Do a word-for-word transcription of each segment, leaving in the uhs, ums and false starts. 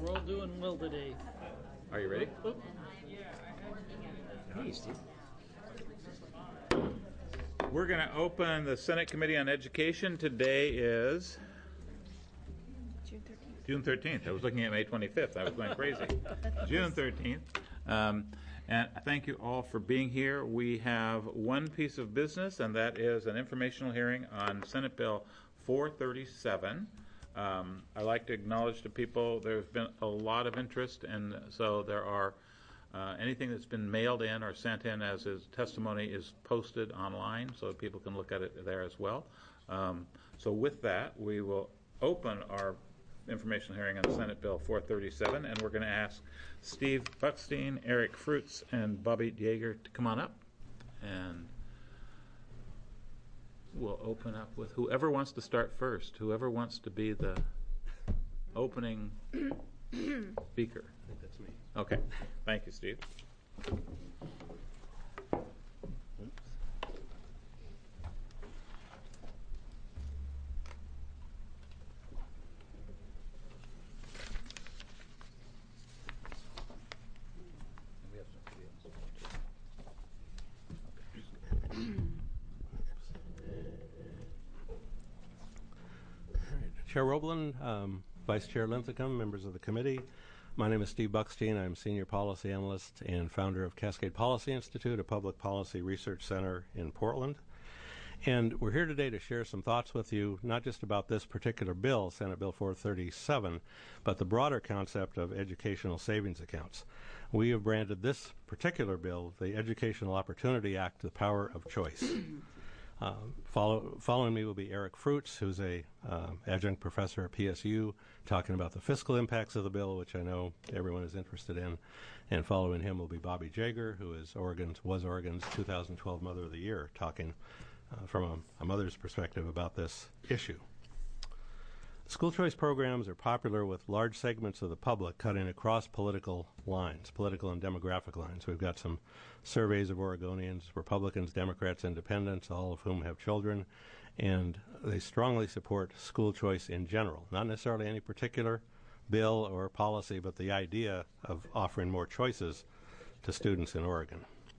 We're all doing well today. Are you ready? Oh. Hey, Steve. We're going to open the Senate Committee on Education. Today is June thirteenth. June thirteenth. I was looking at May twenty-fifth. I was going crazy. June thirteenth. Um, and thank you all for being here. We have one piece of business, and that is an informational hearing on Senate Bill four thirty-seven. Um, I'd like to acknowledge to people there's been a lot of interest, and so there are uh, anything that's been mailed in or sent in as is testimony is posted online so that people can look at it there as well. Um, so with that, we will open our informational hearing on Senate Bill four thirty-seven, and we're going to ask Steve Buckstein, Eric Fruits, and Bobby Jaeger to come on up, and we'll open up with whoever wants to start first, whoever wants to be the opening speaker. I think that's me. Okay. Thank you, Steve. Chair Roblin, um, Vice Chair Lincecum, members of the committee. My name is Steve Buckstein. I'm Senior Policy Analyst and founder of Cascade Policy Institute, a public policy research center in Portland. And we're here today to share some thoughts with you, not just about this particular bill, Senate Bill four thirty-seven, but the broader concept of educational savings accounts. We have branded this particular bill the Educational Opportunity Act, the power of choice. Uh, follow, following me will be Eric Fruits, who's a uh, adjunct professor at P S U, talking about the fiscal impacts of the bill, which I know everyone is interested in. And following him will be Bobby Jaeger, who is Oregon's was Oregon's two thousand twelve Mother of the Year, talking uh, from a, a mother's perspective about this issue. School choice programs are popular with large segments of the public cutting across political lines, political and demographic lines. We've got some surveys of Oregonians, Republicans, Democrats, Independents, all of whom have children, and they strongly support school choice in general, not necessarily any particular bill or policy, but the idea of offering more choices to students in Oregon.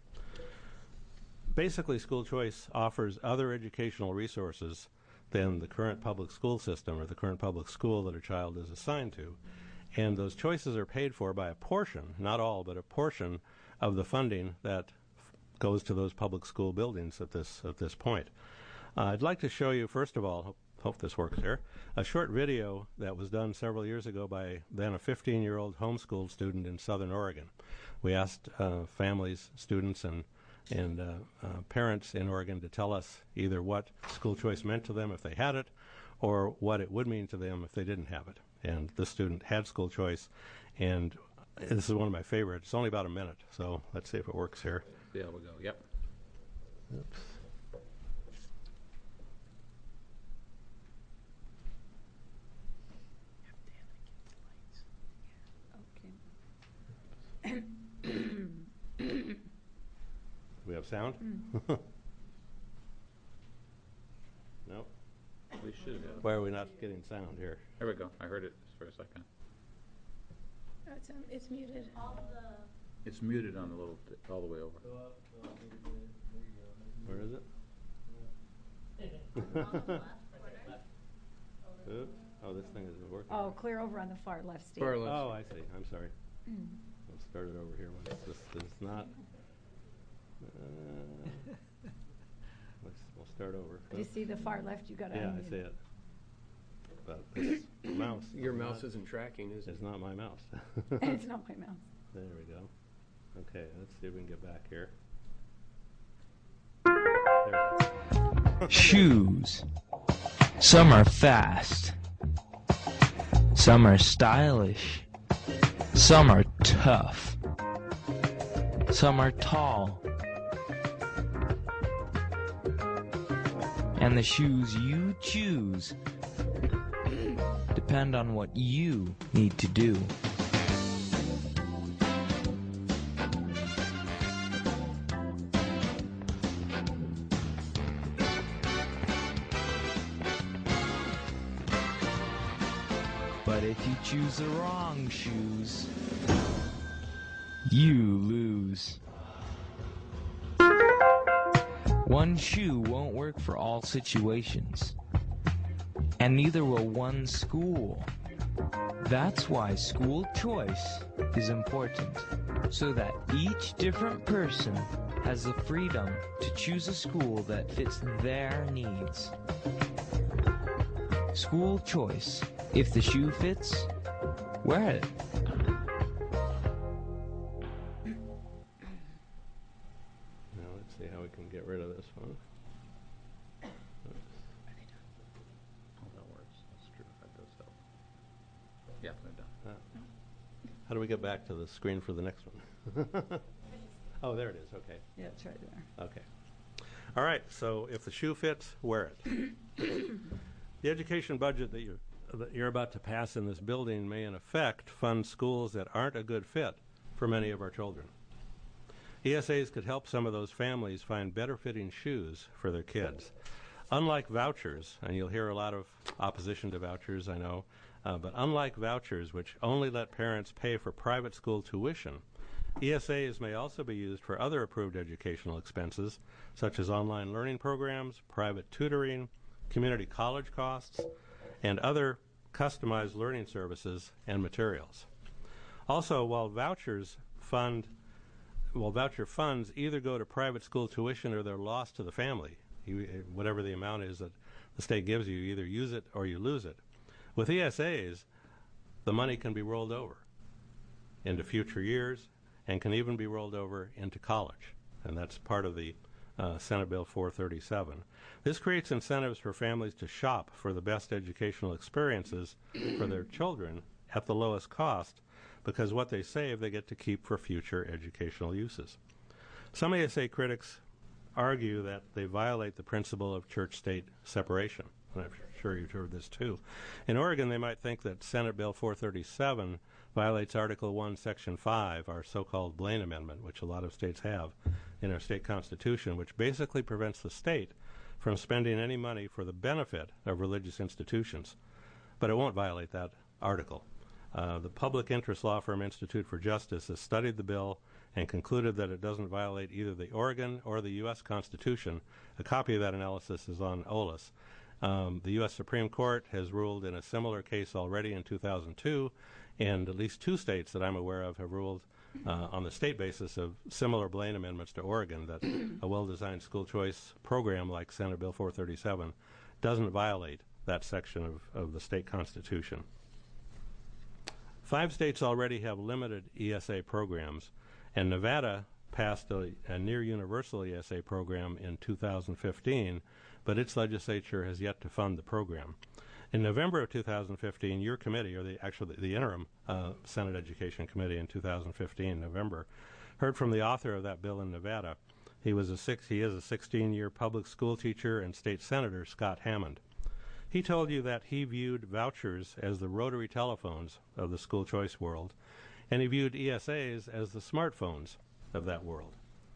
Basically, school choice offers other educational resources than the current public school system or the current public school that a child is assigned to. And those choices are paid for by a portion, not all, but a portion of the funding that f- goes to those public school buildings at this at this point. Uh, I'd like to show you, first of all, hope, hope this works here, a short video that was done several years ago by then a fifteen-year-old homeschooled student in Southern Oregon. We asked uh, families, students, and and uh, uh, parents in Oregon to tell us either what school choice meant to them if they had it, or what it would mean to them if they didn't have it. And this student had school choice, and this is one of my favorites. It's only about a minute, so let's see if it works here. There we go. Yep. Oops. Okay. Do we have sound? Mm. Nope. We should have. Why are we not getting sound here? There we go. I heard it for a second. Oh, it's, um, it's muted. It's muted on the little, t- all the way over. Where is it? Oops. Oh, this thing isn't working. Oh, clear over on the far left, Steve. Far left. Oh, I see. I'm sorry. Mm. Let's start it over here. Once this is not. Uh, let's, we'll start over. Do you see the far left? You got to Yeah, I see it. But this mouse. Your is mouse not, isn't tracking, is it? It's not my mouse. It's not my mouse. There we go. Okay, let's see if we can get back here. There we go. Shoes. Some are fast. Some are stylish. Some are tough. Some are tall. And the shoes you choose depend on what you need to do. But if If you choose the wrong shoes, you lose. One shoe won't work for all situations, and neither will one school. That's why school choice is important, so that each different person has the freedom to choose a school that fits their needs. School choice. If the shoe fits, wear it. Now let's see how we can get rid of this one. Oh, that works. That's true. That does help. Yeah, they're done. Ah. How do we get back to the screen for the next one? Oh, there it is. Okay. Yeah, it's right there. Okay. All right. So if the shoe fits, wear it. The education budget that you're, that you're about to pass in this building may, in effect, fund schools that aren't a good fit for many of our children. E S As could help some of those families find better-fitting shoes for their kids. Unlike vouchers, and you'll hear a lot of opposition to vouchers, I know, uh, but unlike vouchers, which only let parents pay for private school tuition, E S As may also be used for other approved educational expenses, such as online learning programs, private tutoring, community college costs, and other customized learning services and materials. Also, while vouchers fund, while voucher funds either go to private school tuition or they're lost to the family, you, whatever the amount is that the state gives you, you either use it or you lose it. With E S As, the money can be rolled over into future years and can even be rolled over into college, and that's part of the uh, Senate Bill four thirty-seven. This creates incentives for families to shop for the best educational experiences for their children at the lowest cost, because what they save they get to keep for future educational uses. Some E S A critics argue that they violate the principle of church-state separation. And I'm sure you've heard this too. In Oregon, they might think that Senate Bill four thirty-seven violates Article one, Section five, our so-called Blaine Amendment, which a lot of states have in our state constitution, which basically prevents the state from spending any money for the benefit of religious institutions. But it won't violate that article. Uh, the public interest law firm Institute for Justice has studied the bill and concluded that it doesn't violate either the Oregon or the U S Constitution. A copy of that analysis is on O L A S. Um, the U S Supreme Court has ruled in a similar case already in two thousand two, and at least two states that I'm aware of have ruled uh, on the state basis of similar Blaine amendments to Oregon that a well-designed school choice program like Senate Bill four thirty-seven doesn't violate that section of, of the state constitution. Five states already have limited E S A programs, and Nevada passed a, a near-universal E S A program in two thousand fifteen, but its legislature has yet to fund the program. In November of two thousand fifteen, your committee, or the actually the interim uh, Senate Education Committee in two thousand fifteen, November, heard from the author of that bill in Nevada. He was a six, he is a sixteen-year public school teacher and state senator, Scott Hammond. He told you that he viewed vouchers as the rotary telephones of the school choice world, and he viewed E S As as the smartphones of that world.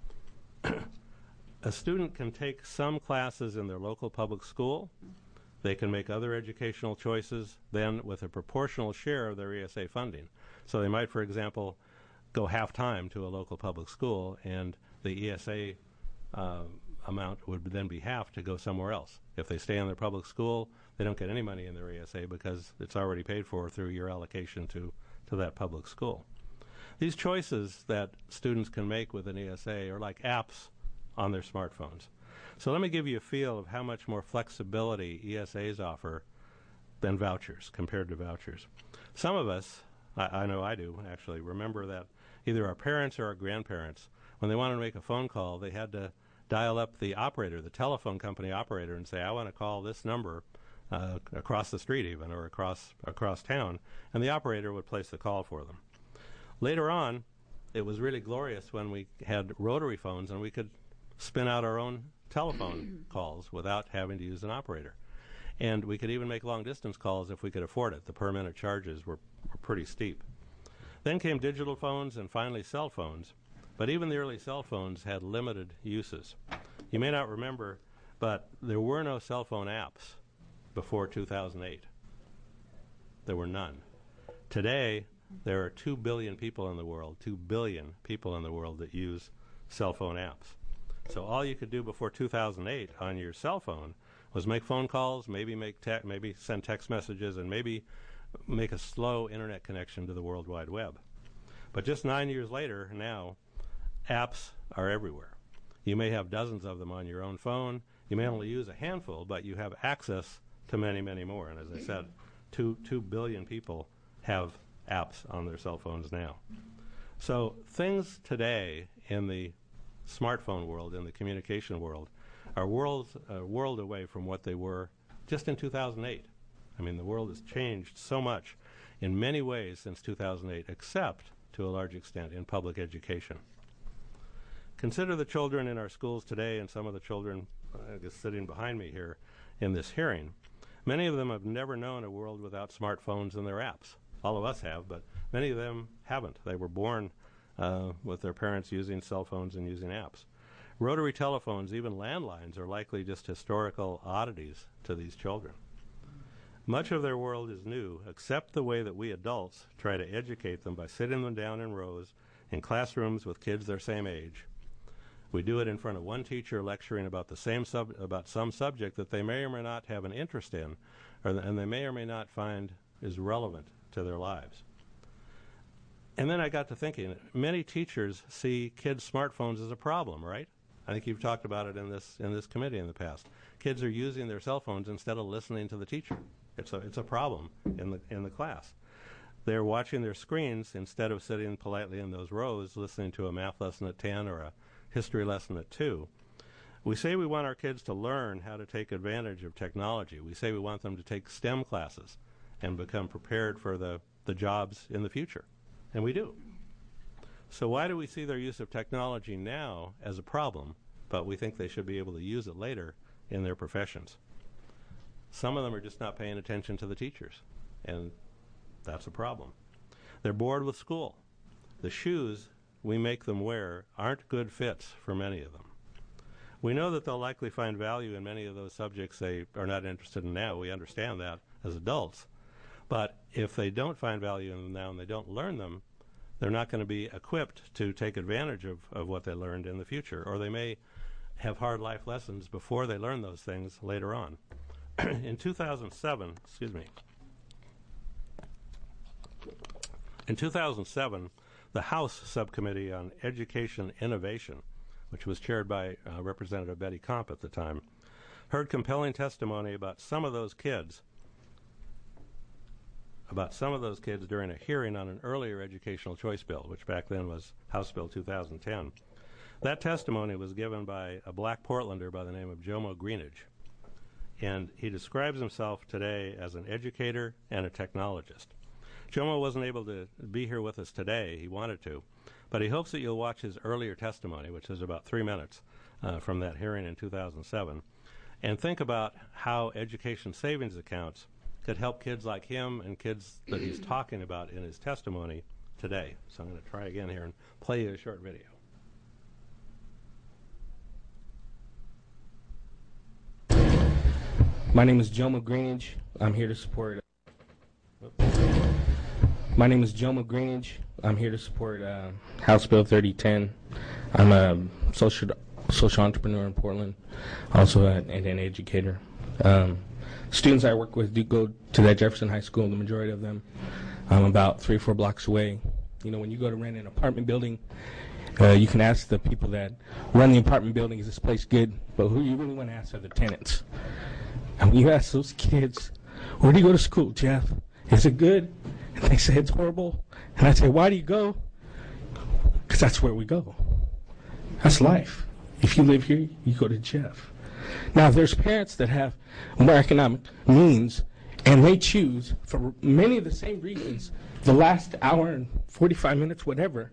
A student can take some classes in their local public school. They can make other educational choices then with a proportional share of their E S A funding. So they might, for example, go half-time to a local public school, and the E S A uh, amount would then be half to go somewhere else. If they stay in their public school, they don't get any money in their E S A because it's already paid for through your allocation to, to that public school. These choices that students can make with an E S A are like apps on their smartphones. So let me give you a feel of how much more flexibility E S As offer than vouchers, compared to vouchers. Some of us, I, I know I do actually, remember that either our parents or our grandparents, when they wanted to make a phone call, they had to dial up the operator, the telephone company operator, and say, I want to call this number uh, across the street even, or across, across town, and the operator would place the call for them. Later on, it was really glorious when we had rotary phones and we could spin out our own telephone calls without having to use an operator. And we could even make long-distance calls if we could afford it. The per-minute charges were, were pretty steep. Then came digital phones and finally cell phones. But even the early cell phones had limited uses. You may not remember, but there were no cell phone apps before two thousand eight. There were none. Today, there are two billion people in the world, two billion people in the world that use cell phone apps. So all you could do before two thousand eight on your cell phone was make phone calls, maybe make te- maybe send text messages, and maybe make a slow internet connection to the World Wide Web. But just nine years later, now, apps are everywhere. You may have dozens of them on your own phone. You may only use a handful, but you have access to many, many more. And as I said, two, two billion people have apps on their cell phones now. So things today in the smartphone world, in the communication world, are worlds, a world away from what they were just in two thousand eight. I mean, the world has changed so much in many ways since two thousand eight, except to a large extent in public education. Consider the children in our schools today and some of the children, I guess, sitting behind me here in this hearing. Many of them have never known a world without smartphones and their apps. All of us have, but many of them haven't. They were born uh, with their parents using cell phones and using apps. Rotary telephones, even landlines, are likely just historical oddities to these children. Much of their world is new, except the way that we adults try to educate them by sitting them down in rows in classrooms with kids their same age. We do it in front of one teacher lecturing about the same sub about some subject that they may or may not have an interest in, or th- and they may or may not find is relevant to their lives. And then I got to thinking, many teachers see kids' smartphones as a problem, right? I think you've talked about it in this in this committee in the past. Kids are using their cell phones instead of listening to the teacher. It's a it's a problem in the in the class. They're watching their screens instead of sitting politely in those rows listening to a math lesson at ten or a history lesson at two. We say we want our kids to learn how to take advantage of technology. We say we want them to take STEM classes and become prepared for the, the jobs in the future. And we do. So why do we see their use of technology now as a problem, but we think they should be able to use it later in their professions? Some of them are just not paying attention to the teachers, and that's a problem. They're bored with school. The shoes we make them wear aren't good fits for many of them. We know that they'll likely find value in many of those subjects they are not interested in now. We understand that as adults. But if they don't find value in them now and they don't learn them, they're not going to be equipped to take advantage of, of what they learned in the future, or they may have hard life lessons before they learn those things later on. In two thousand seven, excuse me, in two thousand seven, the House Subcommittee on Education Innovation, which was chaired by uh, Representative Betty Comp at the time, heard compelling testimony about some of those kids about some of those kids during a hearing on an earlier educational choice bill, which back then was House Bill two thousand ten. That testimony was given by a black Portlander by the name of Jomo Greenidge, and he describes himself today as an educator and a technologist. Jomo wasn't able to be here with us today. He wanted to, but he hopes that you'll watch his earlier testimony, which is about three minutes uh, from that hearing in two thousand seven, and think about how education savings accounts could help kids like him and kids that he's talking about in his testimony today. So I'm going to try again here and play you a short video. My name is Jomo Greenidge. I'm here to support. My name is Jomo Greenidge. I'm here to support uh, House Bill thirty ten. I'm a social social entrepreneur in Portland, also a, and an educator. Um, students I work with do go to that Jefferson High School. The majority of them, I'm about three, four blocks away. You know, when you go to rent an apartment building, uh, you can ask the people that run the apartment building, is this place good? But who you really want to ask are the tenants. And when you ask those kids, where do you go to school, Jeff? Is it good? And they say it's horrible. And I say, why do you go? Because that's where we go. That's life. If you live here, you go to Jeff. Now, there's parents that have more economic means, and they choose, for many of the same reasons, the last hour and forty-five minutes, whatever,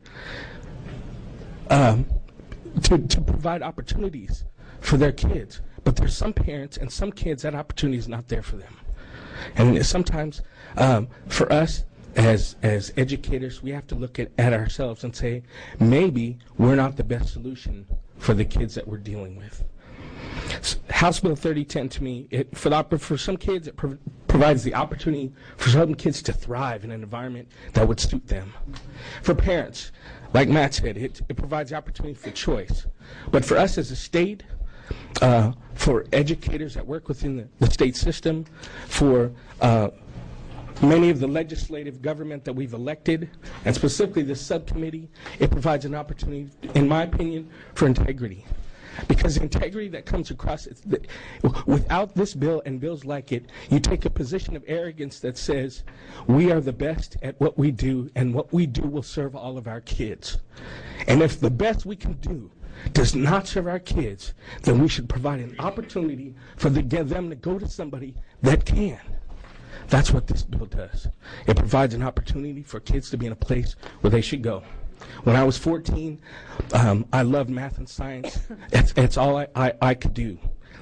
um, to, to provide opportunities for their kids. But there's some parents and some kids that opportunity is not there for them. And sometimes um, for us as as educators, we have to look at, at ourselves and say, maybe we're not the best solution for the kids that we're dealing with. House Bill thirty ten to me, it, for, the, for some kids, it pro provides the opportunity for some kids to thrive in an environment that would suit them. For parents, like Matt said, it, it provides the opportunity for choice. But for us as a state, uh, for educators that work within the, the state system, for uh, many of the legislative government that we've elected, and specifically this subcommittee, it provides an opportunity, in my opinion, for integrity. Because the integrity that comes across, it's the, without this bill and bills like it, you take a position of arrogance that says, we are the best at what we do, and what we do will serve all of our kids. And if the best we can do does not serve our kids, then we should provide an opportunity for the, them to go to somebody that can. That's what this bill does. It provides an opportunity for kids to be in a place where they should go. When I was fourteen, um, I loved math and science. It's, it's all I, I, I could do.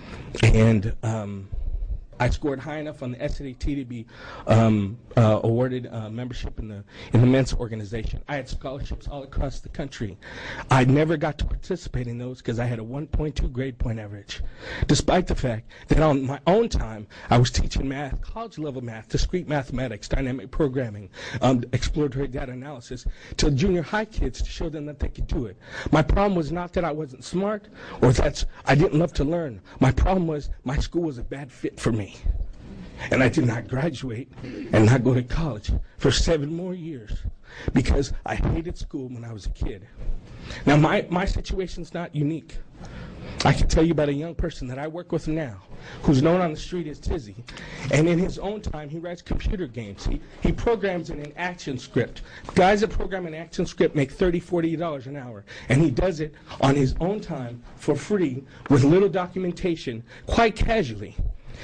And um, I scored high enough on the S A T to be um, uh, awarded uh, membership in the in the Mensa organization. I had scholarships all across the country. I never got to participate in those because I had a one point two grade point average, despite the fact that on my own time I was teaching math, college level math, discrete mathematics, dynamic programming, um, exploratory data analysis to junior high kids to show them that they could do it. My problem was not that I wasn't smart or that I didn't love to learn. My problem was my school was a bad fit for me. And I did not graduate and not go to college for seven more years because I hated school when I was a kid. Now, my, my situation's not unique. I can tell you about a young person that I work with now who's known on the street as Tizzy. And in his own time, he writes computer games. He, he programs in an action script. Guys that program an action script make thirty dollars, forty dollars an hour. And he does it on his own time for free with little documentation, quite casually.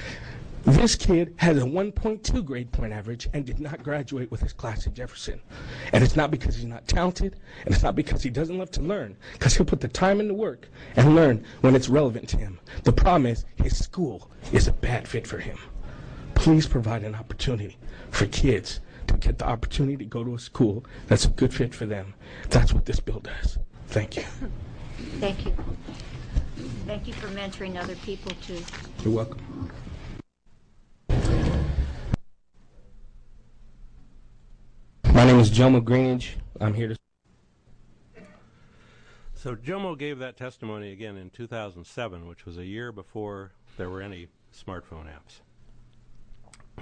This kid has a one point two grade point average and did not graduate with his class at Jefferson. And it's not because he's not talented, and it's not because he doesn't love to learn, because he'll put the time into work and learn when it's relevant to him. The problem is his school is a bad fit for him. Please provide an opportunity for kids to get the opportunity to go to a school that's a good fit for them. That's what this bill does. Thank you. Thank you. Thank you for mentoring other people, too. You're welcome. My name is Jomo Greenidge. I'm here to... So Jomo gave that testimony again in two thousand seven, which was a year before there were any smartphone apps.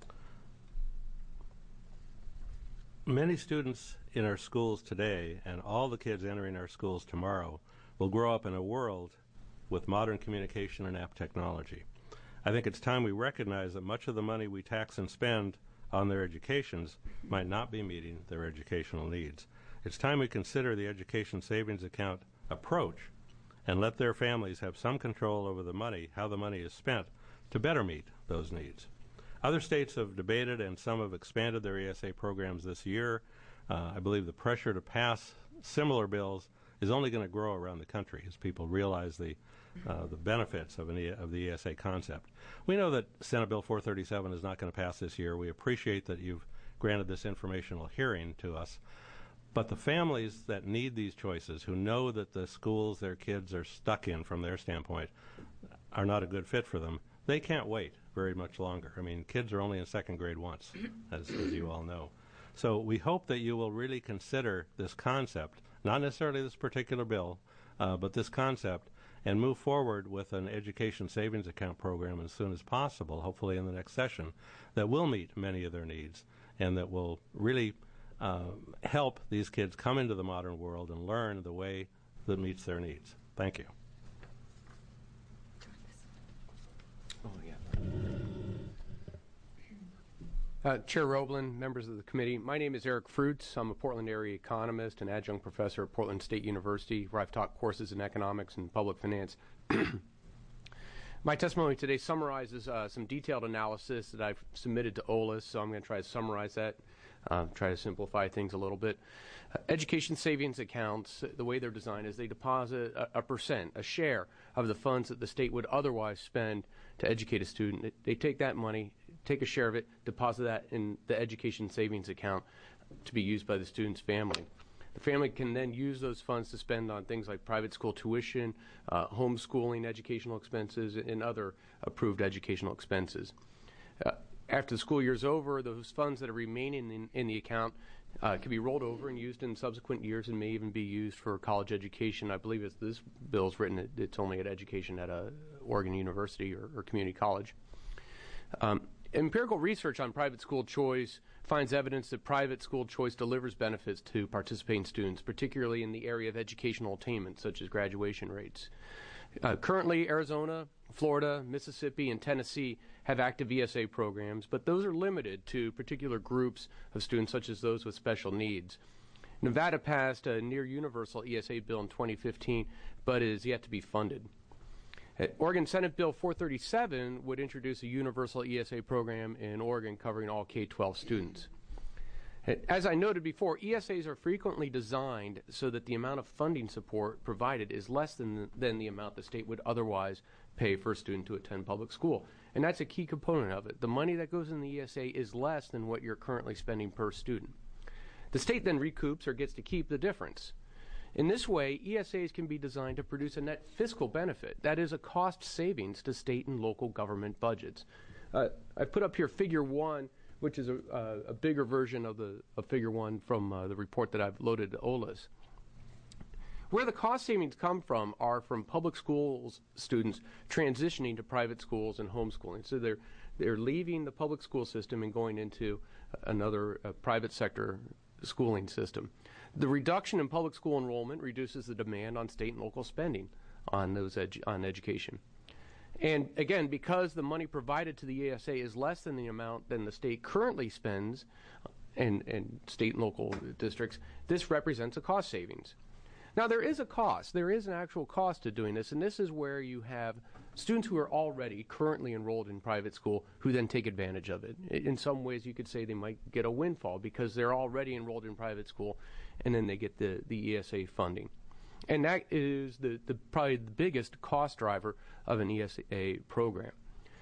Many students in our schools today, and all the kids entering our schools tomorrow, will grow up in a world with modern communication and app technology. I think it's time we recognize that much of the money we tax and spend on their educations might not be meeting their educational needs. It's time we consider the education savings account approach and let their families have some control over the money, how the money is spent, to better meet those needs. Other states have debated and some have expanded their E S A programs this year. Uh, I believe the pressure to pass similar bills is only going to grow around the country as people realize the Uh, the benefits of, an e of the E S A concept. We know that Senate Bill four thirty-seven is not going to pass this year. We appreciate that you've granted this informational hearing to us. But the families that need these choices, who know that the schools their kids are stuck in from their standpoint are not a good fit for them, they can't wait very much longer. I mean, kids are only in second grade once, as, as you all know. So we hope that you will really consider this concept, not necessarily this particular bill, uh, but this concept, and move forward with an education savings account program as soon as possible, hopefully in the next session, that will meet many of their needs and that will really uh, help these kids come into the modern world and learn the way that meets their needs. Thank you. Oh, yeah. Uh, Chair Roblin, members of the committee, my name is Eric Fruits. I'm a Portland area economist and adjunct professor at Portland State University, where I've taught courses in economics and public finance. My testimony today summarizes uh, some detailed analysis that I've submitted to O L A S, so I'm going to try to summarize that, uh, try to simplify things a little bit. Uh, education savings accounts, the way they're designed is they deposit a, a percent, a share of the funds that the state would otherwise spend to educate a student. They, they take that money, take a share of it, deposit that in the education savings account to be used by the student's family. The family can then use those funds to spend on things like private school tuition, uh, homeschooling, educational expenses, and other approved educational expenses. Uh, after the school year is over, those funds that are remaining in, in the account uh, can be rolled over and used in subsequent years and may even be used for college education. I believe as this bill is written, it, it's only at education at a Oregon University or, or community college. Um, empirical research on private school choice finds evidence that private school choice delivers benefits to participating students, particularly in the area of educational attainment, such as graduation rates. Uh, currently, Arizona, Florida, Mississippi, and Tennessee have active E S A programs, but those are limited to particular groups of students, such as those with special needs. Nevada passed a near-universal E S A bill in twenty fifteen, but is yet to be funded. Uh, Oregon Senate Bill four thirty-seven would introduce a universal E S A program in Oregon covering all K twelve students. Uh, As I noted before, E S As are frequently designed so that the amount of funding support provided is less than the, than the amount the state would otherwise pay for a student to attend public school. And that's a key component of it. The money that goes in the E S A is less than what you're currently spending per student. The state then recoups or gets to keep the difference. In this way, E S As can be designed to produce a net fiscal benefit, that is, a cost savings to state and local government budgets. Uh, I've put up here figure one, which is a, uh, a bigger version of the of figure one from uh, the report that I've loaded to O L A S. Where the cost savings come from are from public schools students transitioning to private schools and homeschooling. So they're they're leaving the public school system and going into another uh, private sector schooling system. The reduction in public school enrollment reduces the demand on state and local spending on those edu- on education. And again, because the money provided to the E S A is less than the amount than the state currently spends and, and state and local districts, this represents a cost savings. Now, there is a cost. There is an actual cost to doing this, and this is where you have students who are already currently enrolled in private school who then take advantage of it. In some ways, you could say they might get a windfall because they're already enrolled in private school, and then they get the, the E S A funding. And that is the, the probably the biggest cost driver of an E S A program.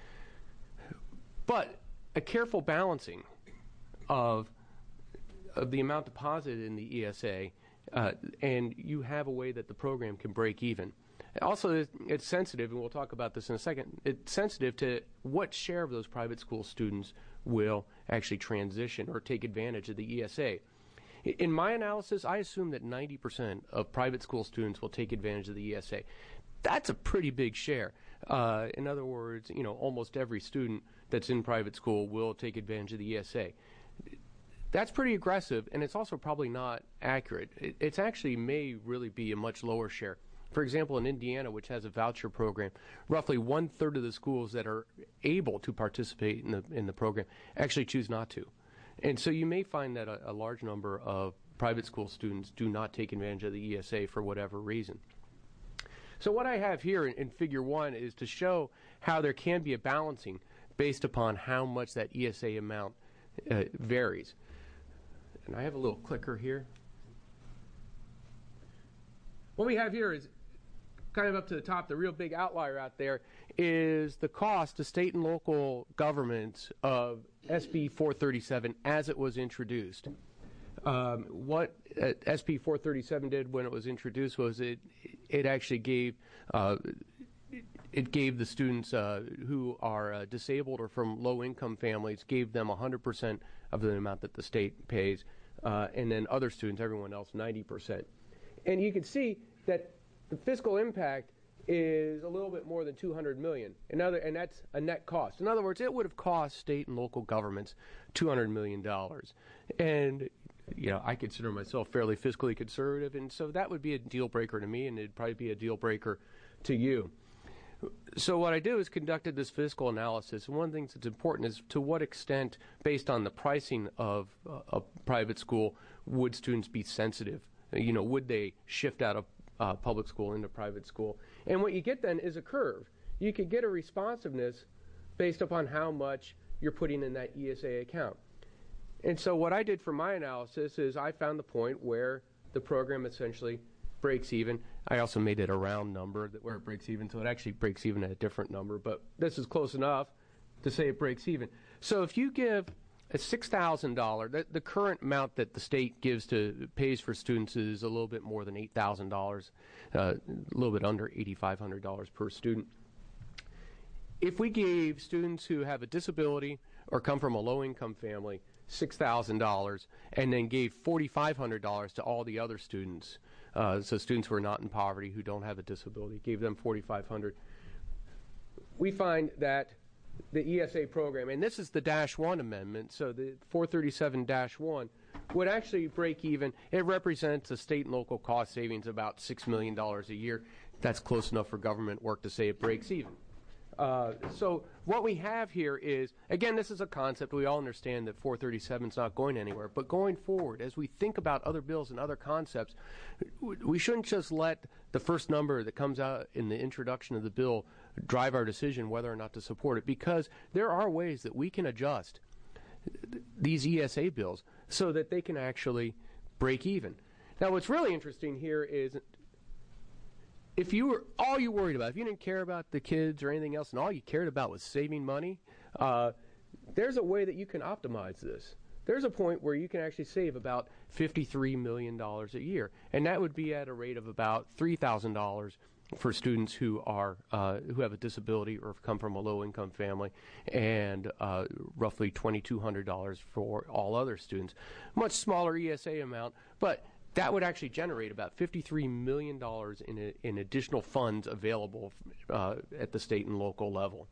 But a careful balancing of, of the amount deposited in the E S A, uh, and you have a way that the program can break even. Also, it's, it's sensitive, and we'll talk about this in a second, it's sensitive to what share of those private school students will actually transition or take advantage of the E S A. In my analysis, I assume that ninety percent of private school students will take advantage of the E S A. That's a pretty big share. Uh, in other words, you know, almost every student that's in private school will take advantage of the E S A. That's pretty aggressive, and it's also probably not accurate. It, it's actually may really be a much lower share. For example, in Indiana, which has a voucher program, roughly one-third of the schools that are able to participate in the, in the program actually choose not to. And so you may find that a, a large number of private school students do not take advantage of the E S A for whatever reason. So what I have here in, in figure one is to show how there can be a balancing based upon how much that E S A amount uh, varies. And I have a little clicker here. What we have here is kind of up to the top, the real big outlier out there is the cost to state and local governments of S B four thirty-seven as it was introduced. Um, what uh, S B four thirty-seven did when it was introduced was it it actually gave uh, it gave the students uh, who are uh, disabled or from low-income families, gave them one hundred percent of the amount that the state pays, uh, and then other students, everyone else, ninety percent. And you can see that the fiscal impact is a little bit more than two hundred million dollars. In other, and that's a net cost. In other words, it would have cost state and local governments two hundred million dollars. And you know, I consider myself fairly fiscally conservative, and so that would be a deal breaker to me, and it'd probably be a deal breaker to you. So what I do is conducted this fiscal analysis, and one of the things that's important is to what extent, based on the pricing of uh, a private school, would students be sensitive? You know, would they shift out of uh, public school into private school? And what you get then is a curve. You could get a responsiveness based upon how much you're putting in that E S A account. And so what I did for my analysis is I found the point where the program essentially breaks even. I also made it a round number that where it breaks even, so it actually breaks even at a different number, but this is close enough to say it breaks even. So if you give a six thousand dollars, the, the current amount that the state gives to, pays for students is a little bit more than eight thousand dollars, uh, a little bit under eight thousand five hundred dollars per student. If we gave students who have a disability or come from a low-income family six thousand dollars and then gave four thousand five hundred dollars to all the other students, uh, so students who are not in poverty, who don't have a disability, gave them four thousand five hundred dollars, we find that the E S A program, and this is the dash one amendment, so the four thirty-seven dash one would actually break even. It represents a state and local cost savings of about six million dollars a year. That's close enough for government work to say it breaks even. Uh, so what we have here is, again, this is a concept. We all understand that four thirty-seven is not going anywhere. But going forward, as we think about other bills and other concepts, we shouldn't just let the first number that comes out in the introduction of the bill drive our decision whether or not to support it, because there are ways that we can adjust these E S A bills so that they can actually break even. Now, what's really interesting here is, if you were all you worried about, if you didn't care about the kids or anything else, and all you cared about was saving money, uh, there's a way that you can optimize this. There's a point where you can actually save about fifty-three million dollars a year, and that would be at a rate of about three thousand dollars for students who are uh, who have a disability or come from a low-income family, and uh, roughly twenty-two hundred dollars for all other students. Much smaller E S A amount, but that would actually generate about fifty-three million dollars in, a, in additional funds available uh, at the state and local level.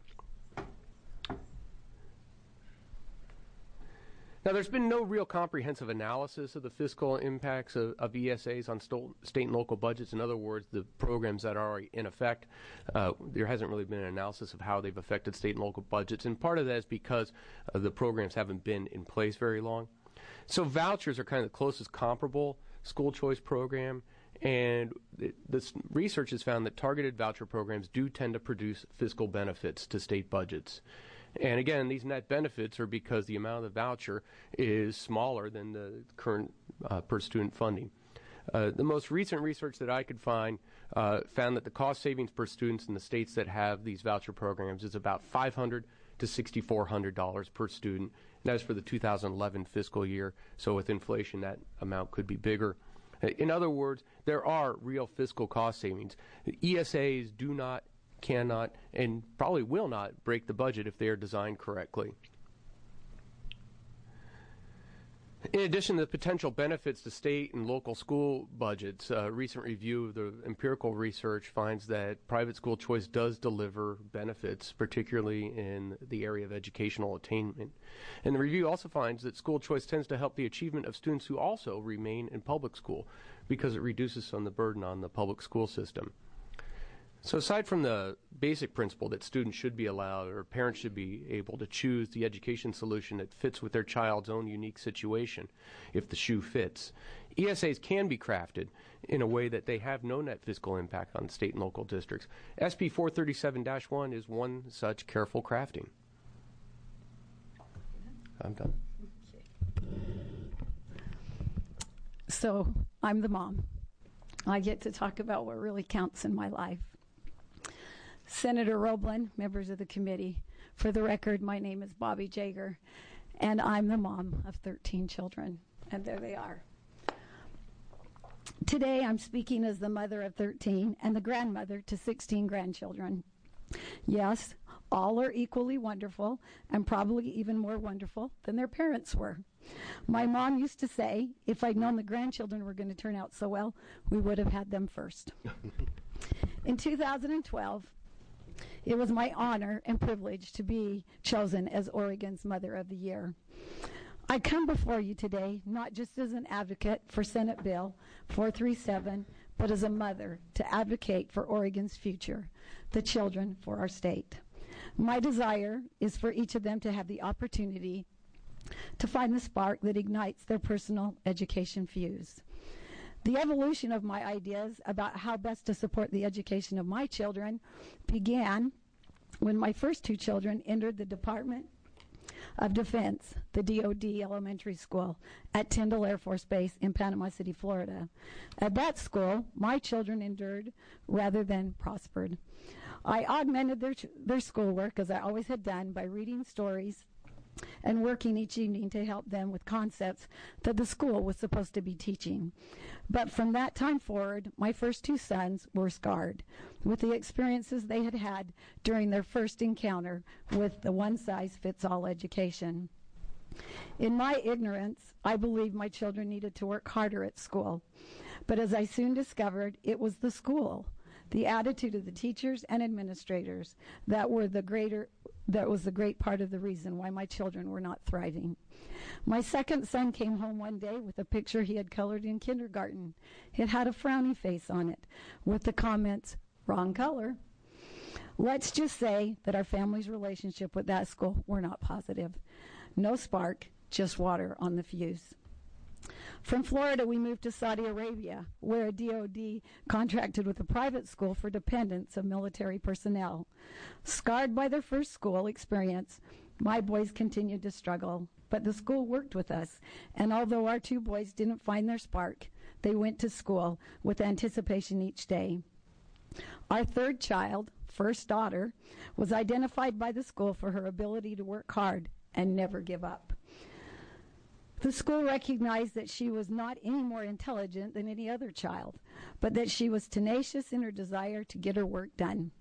Now, there's been no real comprehensive analysis of the fiscal impacts of, of E S As on sto- state and local budgets. In other words, the programs that are already in effect. Uh, there hasn't really been an analysis of how they've affected state and local budgets, and part of that is because uh, the programs haven't been in place very long. So vouchers are kind of the closest comparable school choice program, and it, this research has found that targeted voucher programs do tend to produce fiscal benefits to state budgets. And again, these net benefits are because the amount of the voucher is smaller than the current uh, per student funding. Uh, the most recent research that I could find uh, found that the cost savings per students in the states that have these voucher programs is about five hundred to six thousand four hundred dollars per student. And that is for the two thousand eleven fiscal year. So with inflation, that amount could be bigger. In other words, there are real fiscal cost savings. E S As do not, cannot, and probably will not break the budget if they are designed correctly. In addition to the potential benefits to state and local school budgets, a recent review of the empirical research finds that private school choice does deliver benefits, particularly in the area of educational attainment. And the review also finds that school choice tends to help the achievement of students who also remain in public school because it reduces some of the burden on the public school system. So aside from the basic principle that students should be allowed, or parents should be able to choose the education solution that fits with their child's own unique situation, if the shoe fits, E S As can be crafted in a way that they have no net fiscal impact on state and local districts. S B four thirty-seven dash one is one such careful crafting. I'm done. So I'm the mom. I get to talk about what really counts in my life. Senator Roblin, members of the committee, for the record, my name is Bobby Jager, and I'm the mom of thirteen children, and there they are. Today, I'm speaking as the mother of thirteen and the grandmother to sixteen grandchildren. Yes, all are equally wonderful, and probably even more wonderful than their parents were. My mom used to say, if I'd known the grandchildren were going to turn out so well, we would have had them first. In two thousand twelve, it was my honor and privilege to be chosen as Oregon's Mother of the Year. I come before you today not just as an advocate for Senate Bill four thirty-seven, but as a mother to advocate for Oregon's future, the children for our state. My desire is for each of them to have the opportunity to find the spark that ignites their personal education fuse. The evolution of my ideas about how best to support the education of my children began when my first two children entered the Department of Defense, the D O D elementary school at Tyndall Air Force Base in Panama City, Florida. At that school, my children endured rather than prospered. I augmented their, their schoolwork, as I always had done, by reading stories and working each evening to help them with concepts that the school was supposed to be teaching. But from that time forward, my first two sons were scarred with the experiences they had had during their first encounter with the one-size-fits-all education. In my ignorance, I believed my children needed to work harder at school. But as I soon discovered, it was the school, the attitude of the teachers and administrators that were the greater that was the great part of the reason why my children were not thriving. My second son came home one day with a picture he had colored in kindergarten. It had a frowny face on it with the comments, "Wrong color." Let's just say that our family's relationship with that school were not positive. No spark, just water on the fuse. From Florida, we moved to Saudi Arabia, where a D O D contracted with a private school for dependents of military personnel. Scarred by their first school experience, my boys continued to struggle, but the school worked with us, and although our two boys didn't find their spark, they went to school with anticipation each day. Our third child, first daughter, was identified by the school for her ability to work hard and never give up. The school recognized that she was not any more intelligent than any other child, but that she was tenacious in her desire to get her work done.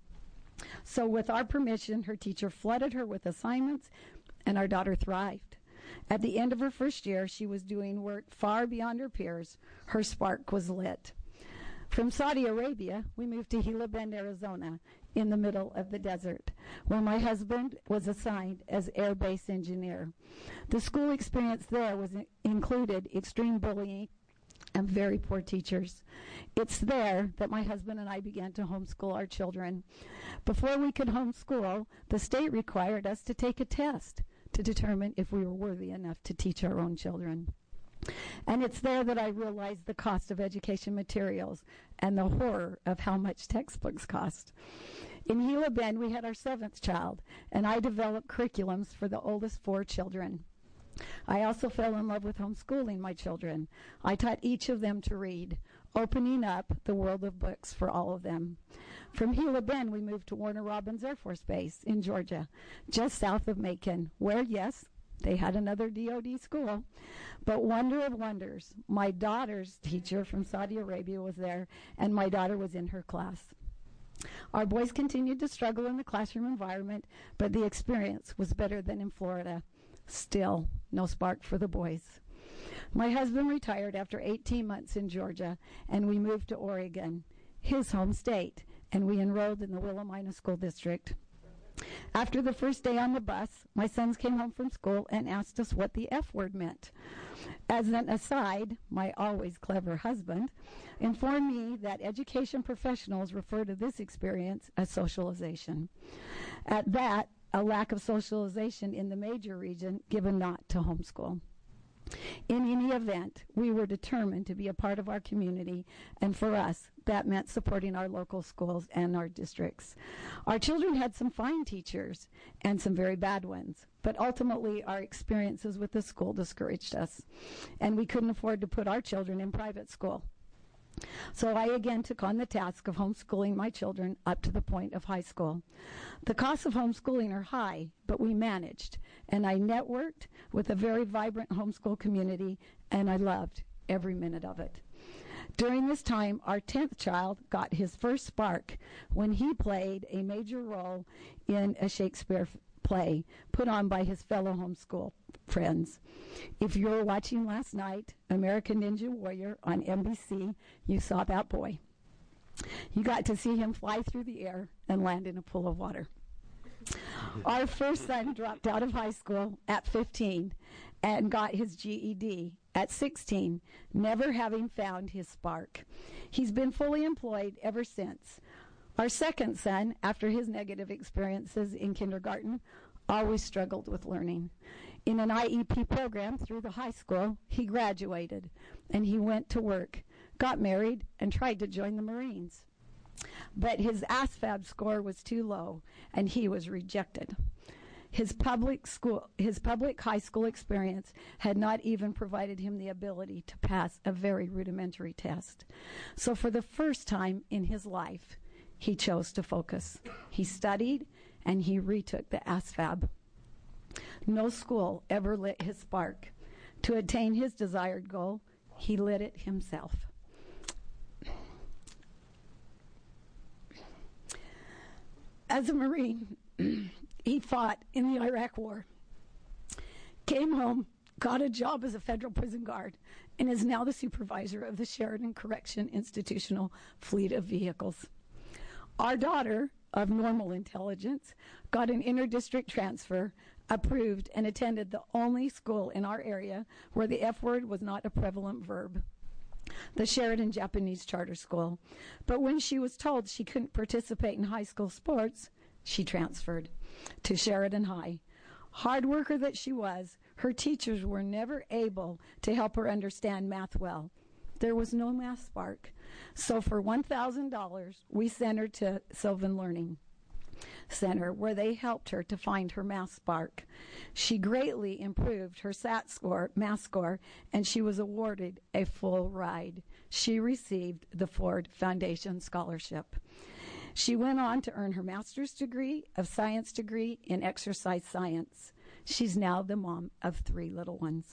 So with our permission, her teacher flooded her with assignments, and our daughter thrived. At the end of her first year, she was doing work far beyond her peers. Her spark was lit. From Saudi Arabia, we moved to Gila Bend, Arizona, in the middle of the desert, where my husband was assigned as air base engineer. The school experience there was included extreme bullying and very poor teachers. It's there that my husband and I began to homeschool our children. Before we could homeschool, the state required us to take a test to determine if we were worthy enough to teach our own children. And it's there that I realized the cost of education materials and the horror of how much textbooks cost. In Gila Bend, we had our seventh child, and I developed curriculums for the oldest four children. I also fell in love with homeschooling my children. I taught each of them to read, opening up the world of books for all of them. From Gila Bend, we moved to Warner Robins Air Force Base in Georgia, just south of Macon, where, yes, they had another D O D school. But wonder of wonders, my daughter's teacher from Saudi Arabia was there, and my daughter was in her class. Our boys continued to struggle in the classroom environment, but the experience was better than in Florida. Still, no spark for the boys. My husband retired after eighteen months in Georgia, and we moved to Oregon, his home state, and we enrolled in the Willamina School District. After the first day on the bus, my sons came home from school and asked us what the F word meant. As an aside, my always clever husband informed me that education professionals refer to this experience as socialization. At that, a lack of socialization in the major region given not to homeschool. In any event, we were determined to be a part of our community, and for us, that meant supporting our local schools and our districts. Our children had some fine teachers and some very bad ones, but ultimately our experiences with the school discouraged us, and we couldn't afford to put our children in private school. So I again took on the task of homeschooling my children up to the point of high school. The costs of homeschooling are high, but we managed, and I networked with a very vibrant homeschool community, and I loved every minute of it. During this time, our tenth child got his first spark when he played a major role in a Shakespeare f- play put on by his fellow homeschool friends. If you were watching last night, American Ninja Warrior on N B C, you saw that boy. You got to see him fly through the air and land in a pool of water. Our first son dropped out of high school at fifteen and got his G E D at sixteen, never having found his spark. He's been fully employed ever since. Our second son, after his negative experiences in kindergarten, always struggled with learning. In an I E P program through the high school, he graduated, and he went to work, got married, and tried to join the Marines. But his A S V A B score was too low, and he was rejected. His public school, his public high school experience had not even provided him the ability to pass a very rudimentary test. So for the first time in his life, he chose to focus. He studied, and he retook the A S V A B. No school ever lit his spark. To attain his desired goal, he lit it himself. As a Marine, he fought in the Iraq War, came home, got a job as a federal prison guard, and is now the supervisor of the Sheridan Correction Institutional fleet of vehicles. Our daughter, of normal intelligence, got an inter-district transfer, approved, and attended the only school in our area where the F word was not a prevalent verb, the Sheridan Japanese Charter School. But when she was told she couldn't participate in high school sports, she transferred to Sheridan High. Hard worker that she was, her teachers were never able to help her understand math well. There was no math spark. So for one thousand dollars, we sent her to Sylvan Learning Center, where they helped her to find her math spark. She greatly improved her S A T score, math score, and she was awarded a full ride. She received the Ford Foundation Scholarship. She went on to earn her master's degree of science degree in exercise science. She's now the mom of three little ones.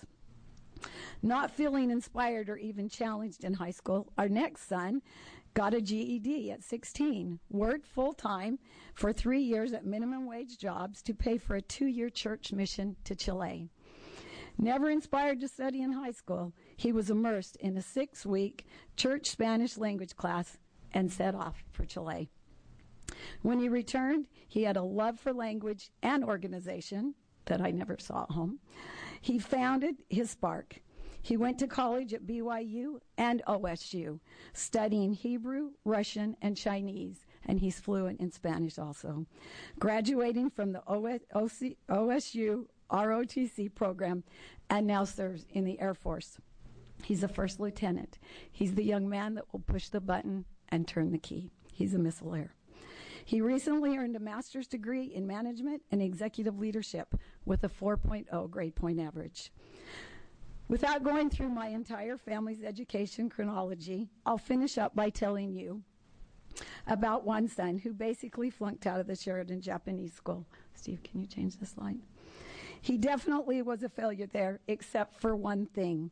Not feeling inspired or even challenged in high school, our next son got a G E D at sixteen, worked full-time for three years at minimum wage jobs to pay for a two-year church mission to Chile. Never inspired to study in high school, he was immersed in a six-week church Spanish language class and set off for Chile. When he returned, he had a love for language and organization that I never saw at home. He founded his spark. He went to college at B Y U and O S U, studying Hebrew, Russian, and Chinese, and he's fluent in Spanish also. Graduating from the O S U R O T C program, and now serves in the Air Force. He's a first lieutenant. He's the young man that will push the button and turn the key. He's a missileer. He recently earned a master's degree in management and executive leadership with a four point oh grade point average. Without going through my entire family's education chronology, I'll finish up by telling you about one son who basically flunked out of the Sheridan Japanese School. Steve, can you change the slide? He definitely was a failure there, except for one thing.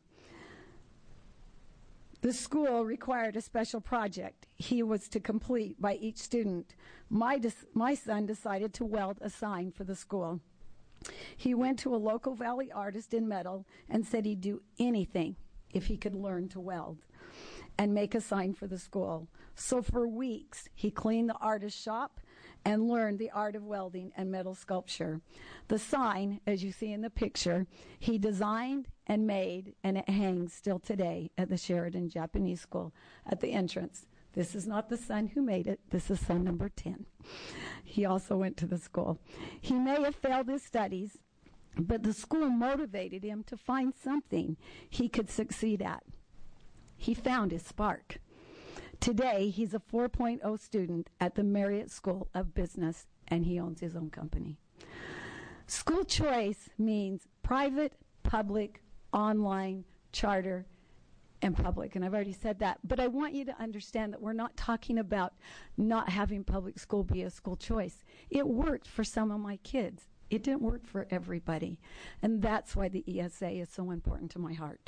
The school required a special project he was to complete by each student. My, dis- my son decided to weld a sign for the school. He went to a local Valley artist in metal and said he'd do anything if he could learn to weld and make a sign for the school. So for weeks, he cleaned the artist's shop and learned the art of welding and metal sculpture. The sign, as you see in the picture, he designed and made, and it hangs still today at the Sheridan Japanese School at the entrance. This is not the son who made it. This is son number ten. He also went to the school. He may have failed his studies, but the school motivated him to find something he could succeed at. He found his spark. Today, he's a four point oh student at the Marriott School of Business, and he owns his own company. School choice means private, public, online, charter, and public. And I've already said that. But I want you to understand that we're not talking about not having public school be a school choice. It worked for some of my kids. It didn't work for everybody. And that's why the E S A is so important to my heart.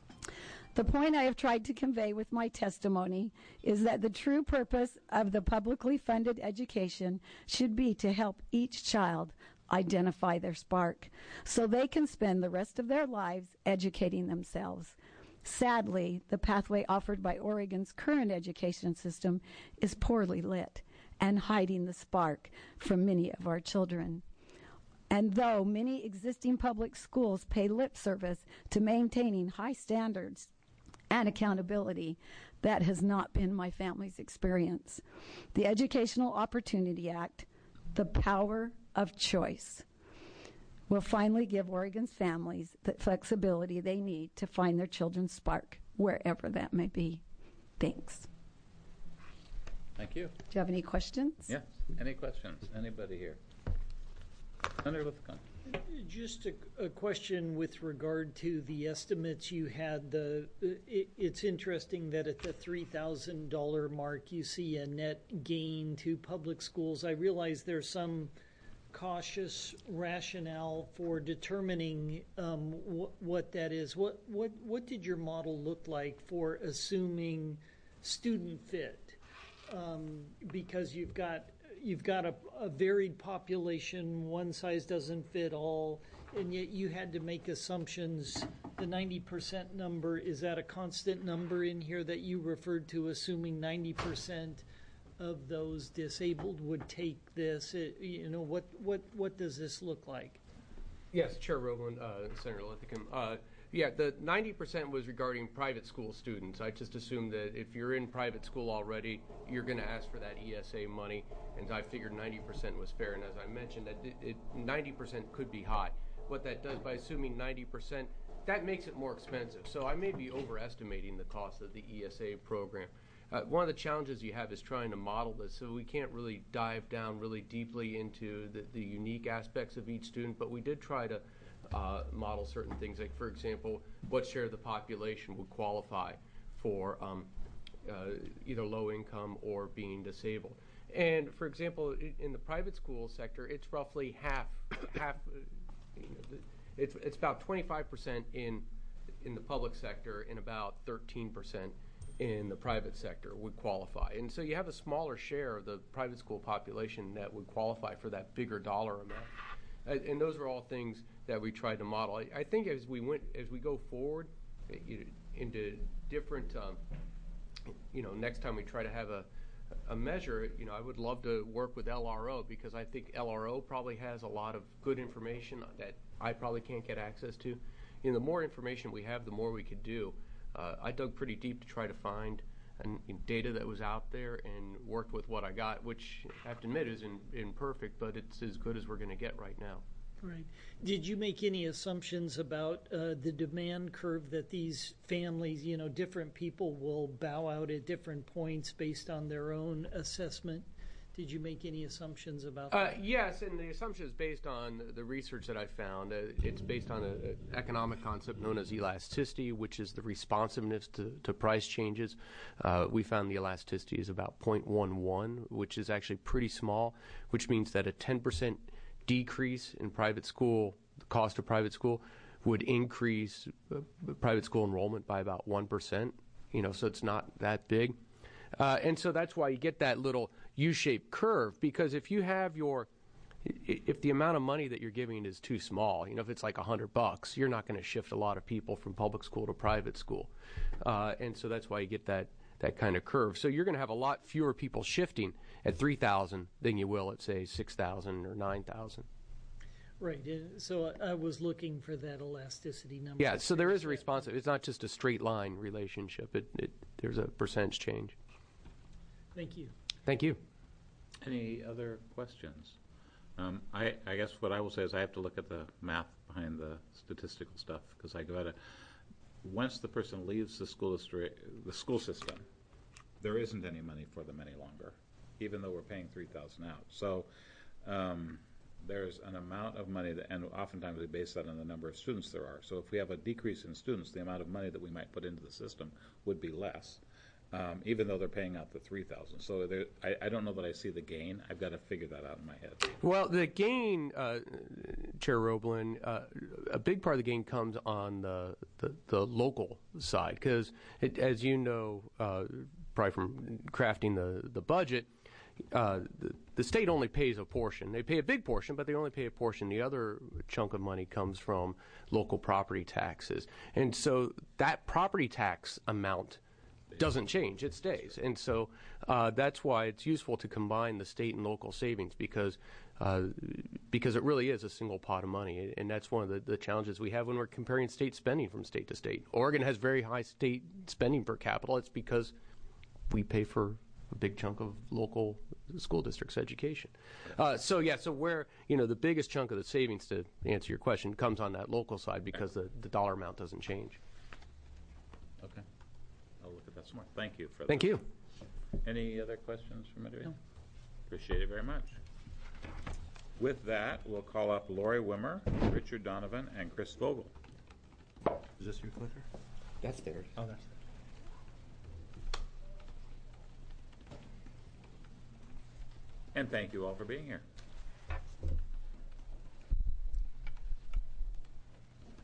The point I have tried to convey with my testimony is that the true purpose of the publicly funded education should be to help each child identify their spark so they can spend the rest of their lives educating themselves. Sadly, the pathway offered by Oregon's current education system is poorly lit and hiding the spark from many of our children. And though many existing public schools pay lip service to maintaining high standards and accountability, that has not been my family's experience. The Educational Opportunity Act, the power of choice, will finally give Oregon's families the flexibility they need to find their children's spark, wherever that may be. Thanks. Thank you. Do you have any questions? Yes. Any questions? Anybody here? Senator Lithicum. Just a, a question with regard to the estimates you had. The it, it's interesting that at the three thousand dollars mark you see a net gain to public schools. I realize there's some cautious rationale for determining um, wh- what that is. What what what did your model look like for assuming student fit? Um, because you've got you've got a, a varied population. One size doesn't fit all, and yet you had to make assumptions. The ninety percent number, is that a constant number in here that you referred to, assuming ninety percent of those disabled would take this? It, you know, what, what, what does this look like? Yes, Chair Roblin, uh, Senator Linthicum. Uh, yeah, the ninety percent was regarding private school students. I just assumed that if you're in private school already, you're going to ask for that E S A money, and I figured ninety percent was fair. And as I mentioned, that it, it, ninety percent could be high. What that does, by assuming ninety percent, that makes it more expensive. So I may be overestimating the cost of the E S A program. Uh, one of the challenges you have is trying to model this, so we can't really dive down really deeply into the, the unique aspects of each student, but we did try to uh, model certain things, like, for example, what share of the population would qualify for um, uh, either low income or being disabled. And, for example, in the private school sector, it's roughly half, half uh, you know, it's, it's about twenty-five percent in, in the public sector and about thirteen percent in the private sector would qualify. And so you have a smaller share of the private school population that would qualify for that bigger dollar amount. And, and those are all things that we tried to model. I, I think as we went, as we go forward you know, into different, um, you know, next time we try to have a, a measure, you know, I would love to work with L R O, because I think L R O probably has a lot of good information that I probably can't get access to. You know, the more information we have, the more we could do. Uh, I dug pretty deep to try to find an, in data that was out there and worked with what I got, which I have to admit is in, imperfect, but it's as good as we're going to get right now. Right. Did you make any assumptions about uh, the demand curve that these families, you know, different people will bow out at different points based on their own assessment? Did you make any assumptions about Uh, that? yes, and the assumption is based on the research that I found. Uh, it's based on an economic concept known as elasticity, which is the responsiveness to, to price changes. Uh, we found the elasticity is about zero point one one, which is actually pretty small, which means that a ten percent decrease in private school, the cost of private school, would increase uh, private school enrollment by about one percent. You know, so it's not that big. Uh, and so that's why you get that little U-shaped curve, because if you have your, if the amount of money that you're giving is too small, you know, if it's like a hundred bucks, you're not going to shift a lot of people from public school to private school. Uh, and so that's why you get that, that kind of curve. So you're going to have a lot fewer people shifting at three thousand than you will at, say, six thousand or nine thousand. Right. uh, So I I was looking for that elasticity number. Yeah, so there is a response. It's not just a straight line relationship. It, it, there's a percentage change. Thank you. Thank you. Any other questions? Um, I, I guess what I will say is I have to look at the math behind the statistical stuff, because I got to, once the person leaves the school district, the school system, there isn't any money for them any longer, even though we're paying three thousand out. So um, there's an amount of money that, and oftentimes we base that on the number of students there are. So if we have a decrease in students, the amount of money that we might put into the system would be less. Um, even though they're paying out the three thousand, so there, I, I don't know that I see the gain. I've got to figure that out in my head. Well, the gain, uh, Chair Roblin, uh, a big part of the gain comes on the the, the local side, because as you know, uh, probably from crafting the the budget, uh, the, the state only pays a portion. They pay a big portion, but they only pay a portion. The other chunk of money comes from local property taxes, and so that property tax amount doesn't change, it stays. And so uh, that's why it's useful to combine the state and local savings, because uh, because it really is a single pot of money. And that's one of the, the challenges we have when we're comparing state spending from state to state. Oregon has very high state spending per capita. It's because we pay for a big chunk of local school districts' education. Uh, so yeah, so where, you know, the biggest chunk of the savings, to answer your question, comes on that local side, because the, the dollar amount doesn't change. Okay. I'll look at that some more. Thank you for that. Thank you. Any other questions from anybody? No. Appreciate it very much. With that, we'll call up Lori Wimmer, Richard Donovan, and Chris Vogel. Is this your clicker? That's theirs. Oh, that's And thank you all for being here.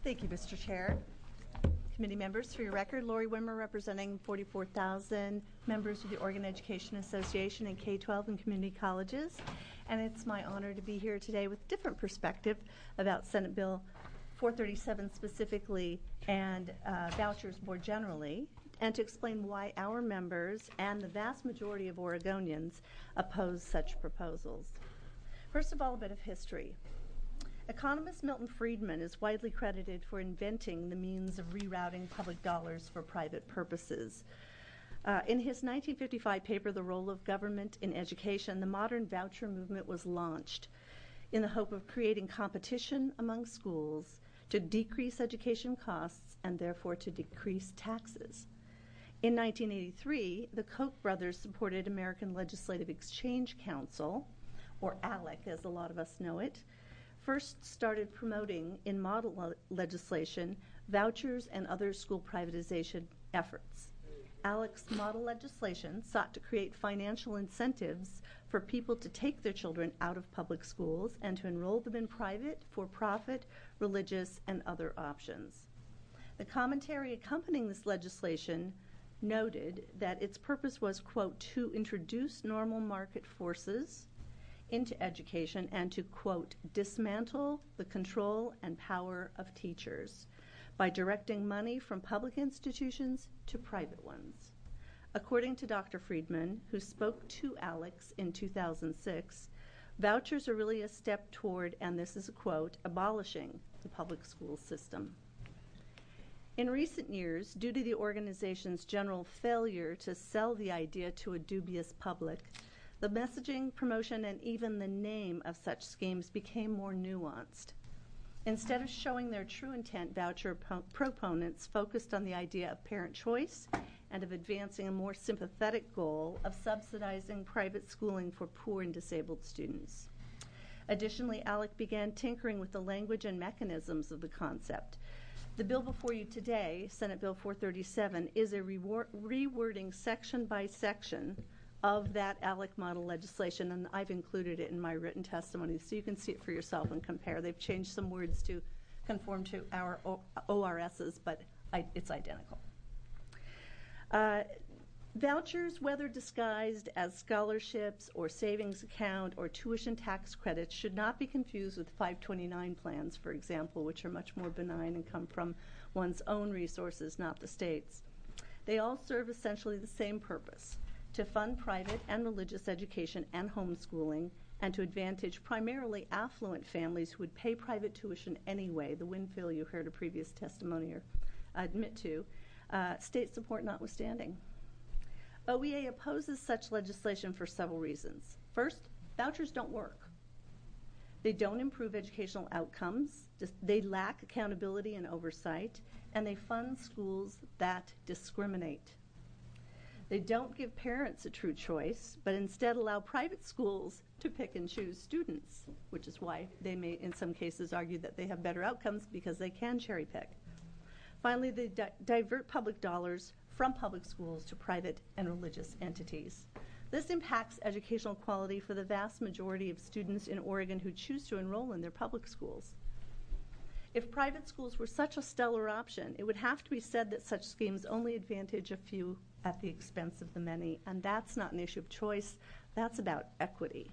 Thank you, Mister Chair. Committee members, for your record, Lori Wimmer representing forty-four thousand members of the Oregon Education Association and K twelve and community colleges. And it's my honor to be here today with a different perspective about Senate Bill four thirty-seven specifically and uh, vouchers more generally, and to explain why our members and the vast majority of Oregonians oppose such proposals. First of all, a bit of history. Economist Milton Friedman is widely credited for inventing the means of rerouting public dollars for private purposes. Uh, in his nineteen fifty-five paper, The Role of Government in Education, the modern voucher movement was launched in the hope of creating competition among schools to decrease education costs and therefore to decrease taxes. In nineteen eighty-three, the Koch brothers supported American Legislative Exchange Council, or ALEC as a lot of us know it, first started promoting in model le- legislation vouchers and other school privatization efforts. ALEC's model legislation sought to create financial incentives for people to take their children out of public schools and to enroll them in private, for-profit, religious, and other options. The commentary accompanying this legislation noted that its purpose was, quote, to introduce normal market forces into education and to, quote, dismantle the control and power of teachers by directing money from public institutions to private ones. According to Doctor Friedman, who spoke to ALEC in two thousand six, vouchers are really a step toward, and this is a quote, abolishing the public school system. In recent years, due to the organization's general failure to sell the idea to a dubious public, the messaging, promotion, and even the name of such schemes became more nuanced. Instead of showing their true intent, voucher po- proponents focused on the idea of parent choice and of advancing a more sympathetic goal of subsidizing private schooling for poor and disabled students. Additionally, ALEC began tinkering with the language and mechanisms of the concept. The bill before you today, Senate Bill four thirty-seven, is a rewor- rewording section by section of that ALEC model legislation, and I've included it in my written testimony so you can see it for yourself and compare. They've changed some words to conform to our O R Ss, but I, it's identical. Uh, vouchers, whether disguised as scholarships or savings account or tuition tax credits, should not be confused with five twenty-nine plans, for example, which are much more benign and come from one's own resources, not the state's. They all serve essentially the same purpose: to fund private and religious education and homeschooling, and to advantage primarily affluent families who would pay private tuition anyway, the windfall you heard a previous testimonier admit to, uh, state support notwithstanding. O E A opposes such legislation for several reasons. First, vouchers don't work. They don't improve educational outcomes, they lack accountability and oversight, and they fund schools that discriminate. They don't give parents a true choice, but instead allow private schools to pick and choose students, which is why they may, in some cases, argue that they have better outcomes because they can cherry pick. Finally, they di- divert public dollars from public schools to private and religious entities. This impacts educational quality for the vast majority of students in Oregon who choose to enroll in their public schools. If private schools were such a stellar option, it would have to be said that such schemes only advantage a few at the expense of the many, and that's not an issue of choice, that's about equity.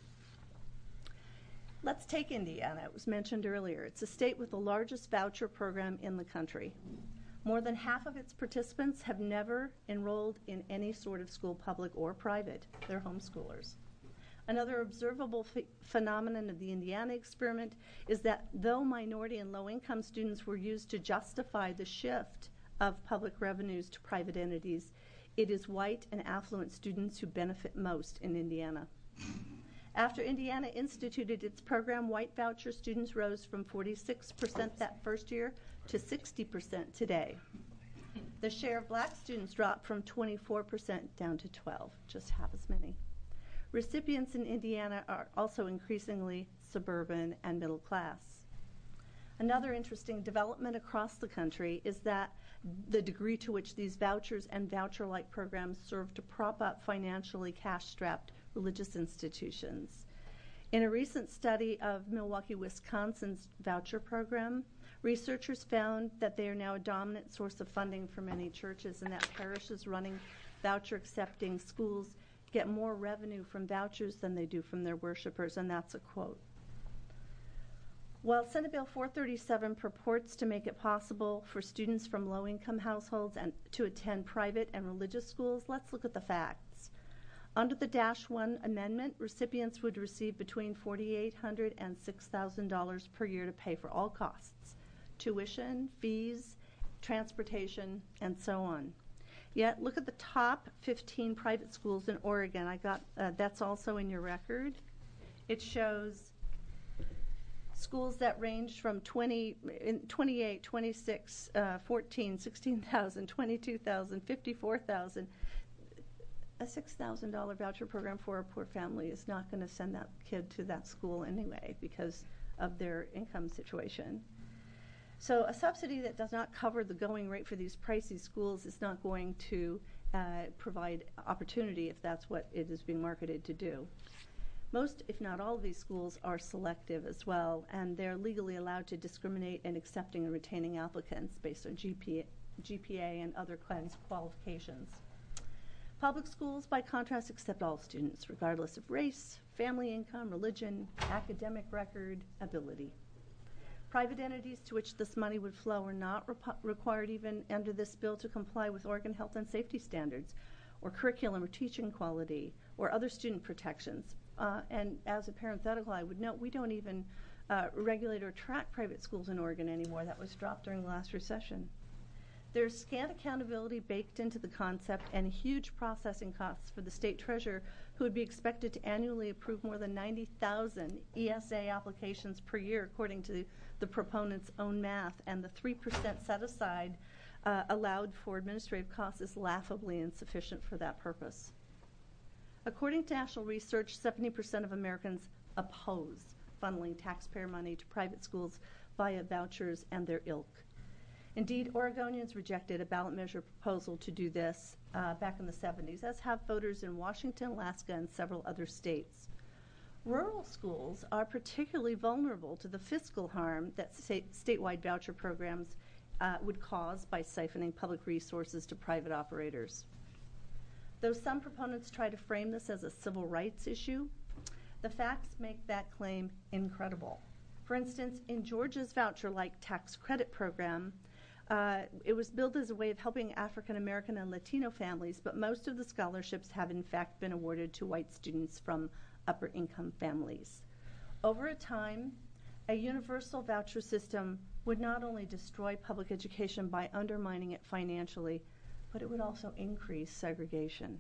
Let's take Indiana. It was mentioned earlier. It's a state with the largest voucher program in the country. More than half of its participants have never enrolled in any sort of school, public or private. They're homeschoolers. Another observable ph- phenomenon of the Indiana experiment is that though minority and low-income students were used to justify the shift of public revenues to private entities, it is white and affluent students who benefit most in Indiana. After Indiana instituted its program, white voucher students rose from forty-six percent that first year to sixty percent today. The share of black students dropped from twenty-four percent down to twelve, just half as many. Recipients in Indiana are also increasingly suburban and middle class. Another interesting development across the country is that the degree to which these vouchers and voucher-like programs serve to prop up financially cash-strapped religious institutions. In a recent study of Milwaukee, Wisconsin's voucher program, Researchers found that they are now a dominant source of funding for many churches, and that parishes running voucher-accepting schools get more revenue from vouchers than they do from their worshipers, and that's a quote. While Senate Bill four thirty-seven purports to make it possible for students from low-income households and to attend private and religious schools, let's look at the facts. Under the Dash one amendment, recipients would receive between four thousand eight hundred dollars and six thousand dollars per year to pay for all costs, tuition, fees, transportation, and so on. Yet, look at the top fifteen private schools in Oregon. I got uh, that's also in your record. It shows schools that range from twenty, twenty-eight, twenty-six, uh, fourteen, sixteen thousand, twenty-two thousand, fifty-four thousand. A six thousand dollars voucher program for a poor family is not going to send that kid to that school anyway because of their income situation. So a subsidy that does not cover the going rate for these pricey schools is not going to uh, provide opportunity if that's what it is being marketed to do. Most, if not all, of these schools are selective as well, and they're legally allowed to discriminate in accepting and retaining applicants based on G P A, G P A and other kinds of qualifications. Public schools, by contrast, accept all students, regardless of race, family income, religion, academic record, ability. Private entities to which this money would flow are not rep- required even under this bill to comply with Oregon health and safety standards, or curriculum or teaching quality, or other student protections. Uh, and as a parenthetical, I would note we don't even uh, regulate or track private schools in Oregon anymore. That was dropped during the last recession. There's scant accountability baked into the concept and huge processing costs for the state treasurer, who would be expected to annually approve more than ninety thousand E S A applications per year, according to the proponent's own math, and the three percent set aside uh, allowed for administrative costs is laughably insufficient for that purpose. According to national research, seventy percent of Americans oppose funneling taxpayer money to private schools via vouchers and their ilk. Indeed, Oregonians rejected a ballot measure proposal to do this uh, back in the seventies, as have voters in Washington, Alaska, and several other states. Rural schools are particularly vulnerable to the fiscal harm that state, statewide voucher programs uh, would cause by siphoning public resources to private operators. Though some proponents try to frame this as a civil rights issue, the facts make that claim incredible. For instance, in Georgia's voucher-like tax credit program, Uh, it was built as a way of helping African American and Latino families, but most of the scholarships have in fact been awarded to white students from upper income families. Over a time, a universal voucher system would not only destroy public education by undermining it financially, but it would also increase segregation.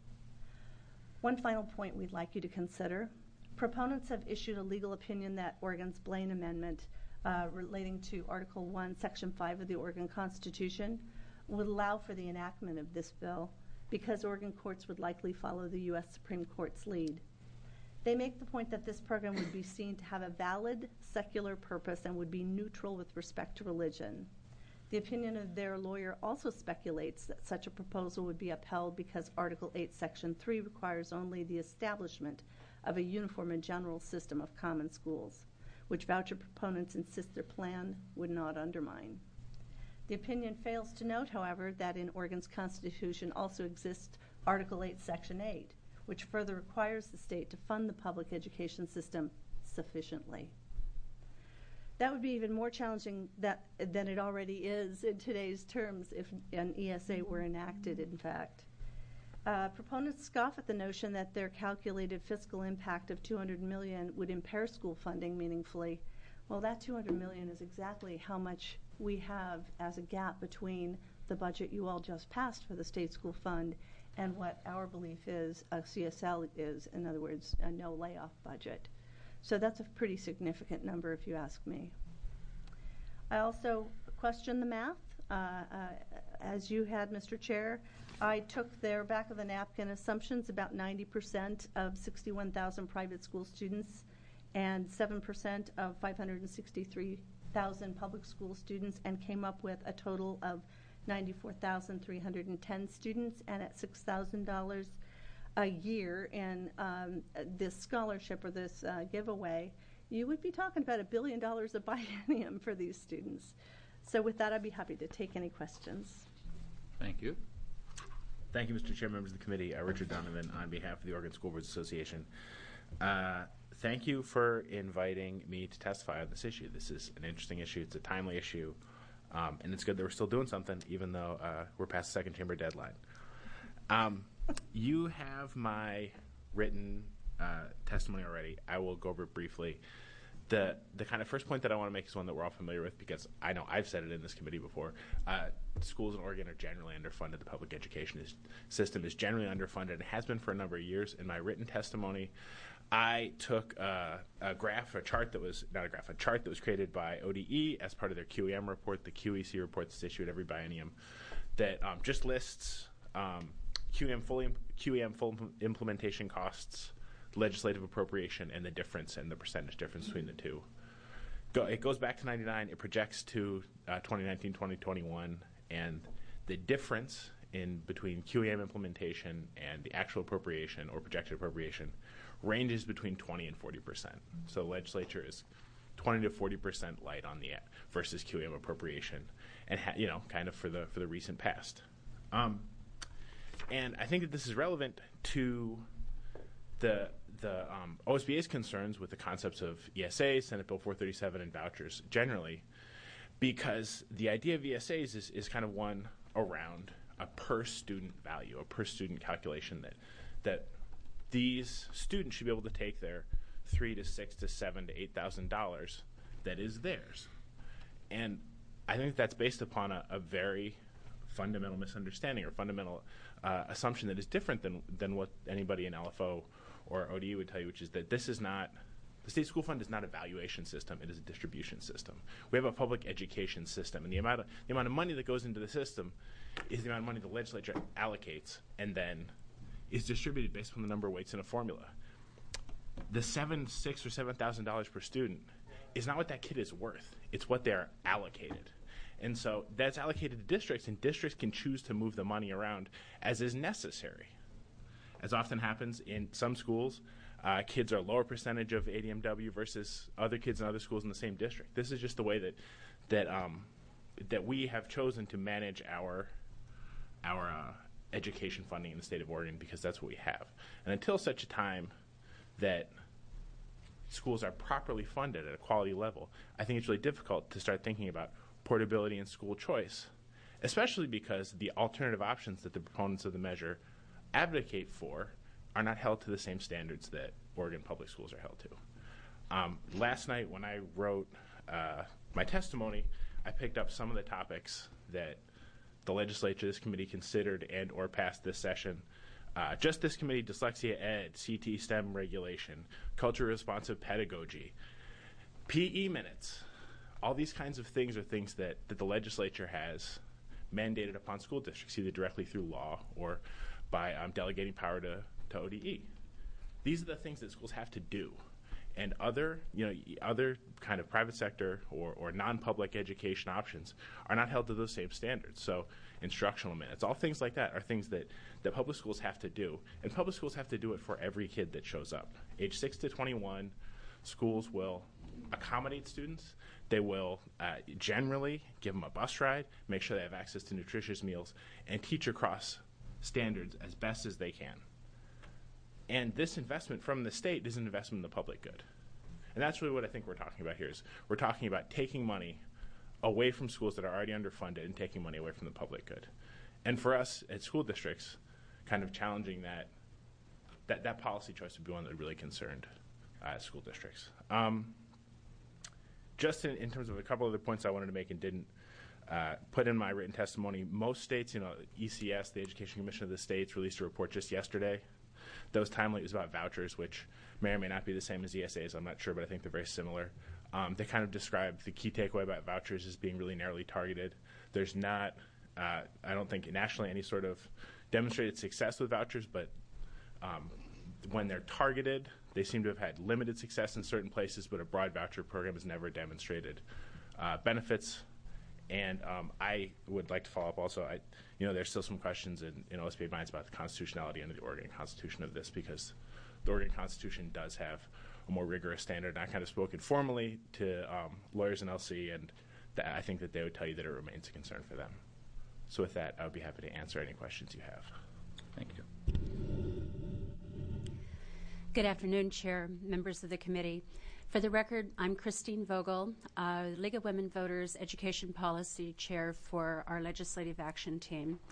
One final point we'd like you to consider. Proponents have issued a legal opinion that Oregon's Blaine Amendment Uh, relating to Article one, Section five of the Oregon Constitution would allow for the enactment of this bill because Oregon courts would likely follow the U S Supreme Court's lead. They make the point that this program would be seen to have a valid secular purpose and would be neutral with respect to religion. The opinion of their lawyer also speculates that such a proposal would be upheld because Article eight, Section three requires only the establishment of a uniform and general system of common schools, which voucher proponents insist their plan would not undermine. The opinion fails to note, however, that in Oregon's Constitution also exists Article eight, Section eight, which further requires the state to fund the public education system sufficiently. That would be even more challenging that, than it already is in today's terms if an E S A were enacted, in fact. Uh, proponents scoff at the notion that their calculated fiscal impact of two hundred million dollars would impair school funding meaningfully. Well, that two hundred million dollars is exactly how much we have as a gap between the budget you all just passed for the state school fund and what our belief is a C S L is, in other words, a no layoff budget. So that's a pretty significant number if you ask me. I also question the math. Uh, uh, as you had, Mister Chair, I took their back of the napkin assumptions, about ninety percent of sixty-one thousand private school students and seven percent of five hundred sixty-three thousand public school students, and came up with a total of ninety-four thousand three hundred ten students, and at six thousand dollars a year in um, this scholarship or this uh, giveaway, you would be talking about a billion dollars a biennium for these students. So with that, I'd be happy to take any questions. Thank you. Thank you, Mister Chair, members of the committee. Uh, Richard Donovan on behalf of the Oregon School Boards Association. Uh, thank you for inviting me to testify on this issue. This is an interesting issue. It's a timely issue. Um, and it's good that we're still doing something, even though uh, we're past the second chamber deadline. Um, you have my written uh, testimony already. I will go over it briefly. The the kind of first point that I want to make is one that we're all familiar with, because I know I've said it in this committee before. Uh, schools in Oregon are generally underfunded. The public education is, system is generally underfunded and has been for a number of years. In my written testimony, I took uh, a graph, a chart that was, not a graph, a chart that was created by O D E as part of their Q E M report, the Q E C report that's issued every biennium, that um, just lists um, Q E M full, Q E M full implementation costs, legislative appropriation, and the difference and the percentage difference between the two. Go, it goes back to ninety-nine. It projects to uh, twenty nineteen, twenty twenty-one, and the difference in between Q E M implementation and the actual appropriation or projected appropriation ranges between twenty and forty percent. So the legislature is twenty to forty percent light on the versus Q E M appropriation, and ha, you know, kind of for the for the recent past. Um, and I think that this is relevant to the the um, O S B A's concerns with the concepts of E S A, Senate Bill four thirty-seven, and vouchers generally, because the idea of E S As is, is kind of one around a per student value, a per student calculation that that these students should be able to take their three to six to seven to eight thousand dollars that is theirs, and I think that's based upon a, a very fundamental misunderstanding or fundamental uh, assumption that is different than than what anybody in L F O or O D E would tell you, which is that this is not, the state school fund is not a valuation system, it is a distribution system. We have a public education system, and the amount of the amount of money that goes into the system is the amount of money the legislature allocates and then is distributed based on the number of weights in a formula. The seven, six, or seven thousand dollars per student is not what that kid is worth. It's what they're allocated. And so that's allocated to districts, and districts can choose to move the money around as is necessary. As often happens in some schools, uh, kids are a lower percentage of A D M W versus other kids in other schools in the same district. This is just the way that that um, that we have chosen to manage our our uh, education funding in the state of Oregon, because that's what we have. And until such a time that schools are properly funded at a quality level, I think it's really difficult to start thinking about portability and school choice, especially because the alternative options that the proponents of the measure advocate for are not held to the same standards that Oregon public schools are held to. Um, last night when I wrote uh, my testimony, I picked up some of the topics that the legislature, this committee, considered and or passed this session. Uh, just this committee, dyslexia ed, C T STEM regulation, culture responsive pedagogy, P E minutes. All these kinds of things are things that, that the legislature has mandated upon school districts, either directly through law or by um, delegating power to, to O D E. These are the things that schools have to do. And other, you know, other kind of private sector or, or non-public education options are not held to those same standards. So instructional minutes, all things like that are things that, that public schools have to do. And public schools have to do it for every kid that shows up. Age six to twenty-one, schools will accommodate students. They will uh, generally give them a bus ride, make sure they have access to nutritious meals, and teach across standards as best as they can. And this investment from the state is an investment in the public good. And that's really what I think we're talking about here is we're talking about taking money away from schools that are already underfunded and taking money away from the public good. And for us at school districts, kind of challenging that that, that policy choice would be one that really concerned uh, school districts. Um, just in, in terms of a couple other points I wanted to make and didn't uh, put in my written testimony, most states, you know, E C S, the Education Commission of the States, released a report just yesterday that was timely. It was about vouchers, which may or may not be the same as E S As. I'm not sure, but I think they're very similar. Um, they kind of described the key takeaway about vouchers as being really narrowly targeted. There's not, uh, I don't think nationally, any sort of demonstrated success with vouchers, but um, when they're targeted, they seem to have had limited success in certain places, but a broad voucher program has never demonstrated uh, benefits. And um, I would like to follow up also, I, you know, there's still some questions in, in O S B A minds about the constitutionality under the Oregon Constitution of this, because the Oregon Constitution does have a more rigorous standard. And I kind of spoke informally to um, lawyers in L C, and th- I think that they would tell you that it remains a concern for them. So with that, I would be happy to answer any questions you have. Thank you. Good afternoon, Chair, members of the committee. For the record, I'm Christine Vogel, uh, League of Women Voters Education Policy Chair for our Legislative Action Team.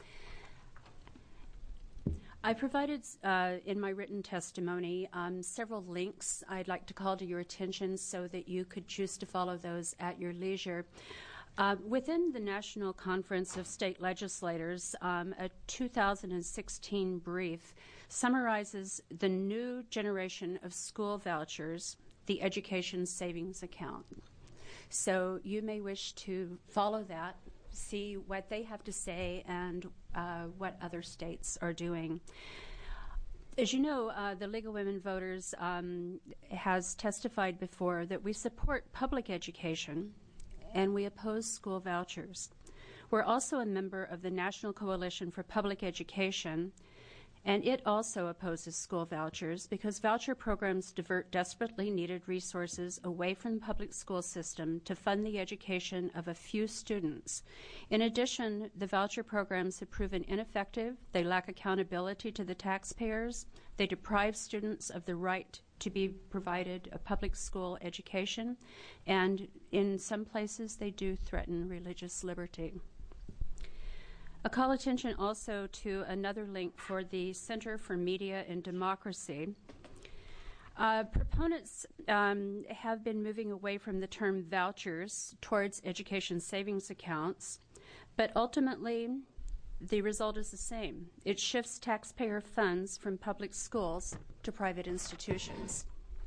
I provided uh, in my written testimony um, several links I'd like to call to your attention so that you could choose to follow those at your leisure. Uh, within the National Conference of State Legislators, um, a two thousand sixteen brief summarizes the new generation of school vouchers, the Education Savings Account. So you may wish to follow that, see what they have to say and uh, what other states are doing. As you know, uh, the League of Women Voters um, has testified before that we support public education and we oppose school vouchers. We're also a member of the National Coalition for Public Education, and it also opposes school vouchers because voucher programs divert desperately needed resources away from the public school system to fund the education of a few students. In addition, the voucher programs have proven ineffective, they lack accountability to the taxpayers, they deprive students of the right to be provided a public school education, and in some places they do threaten religious liberty. I call attention also to another link for the Center for Media and Democracy. Uh, proponents um, have been moving away from the term vouchers towards education savings accounts, but ultimately the result is the same. It shifts taxpayer funds from public schools to private institutions.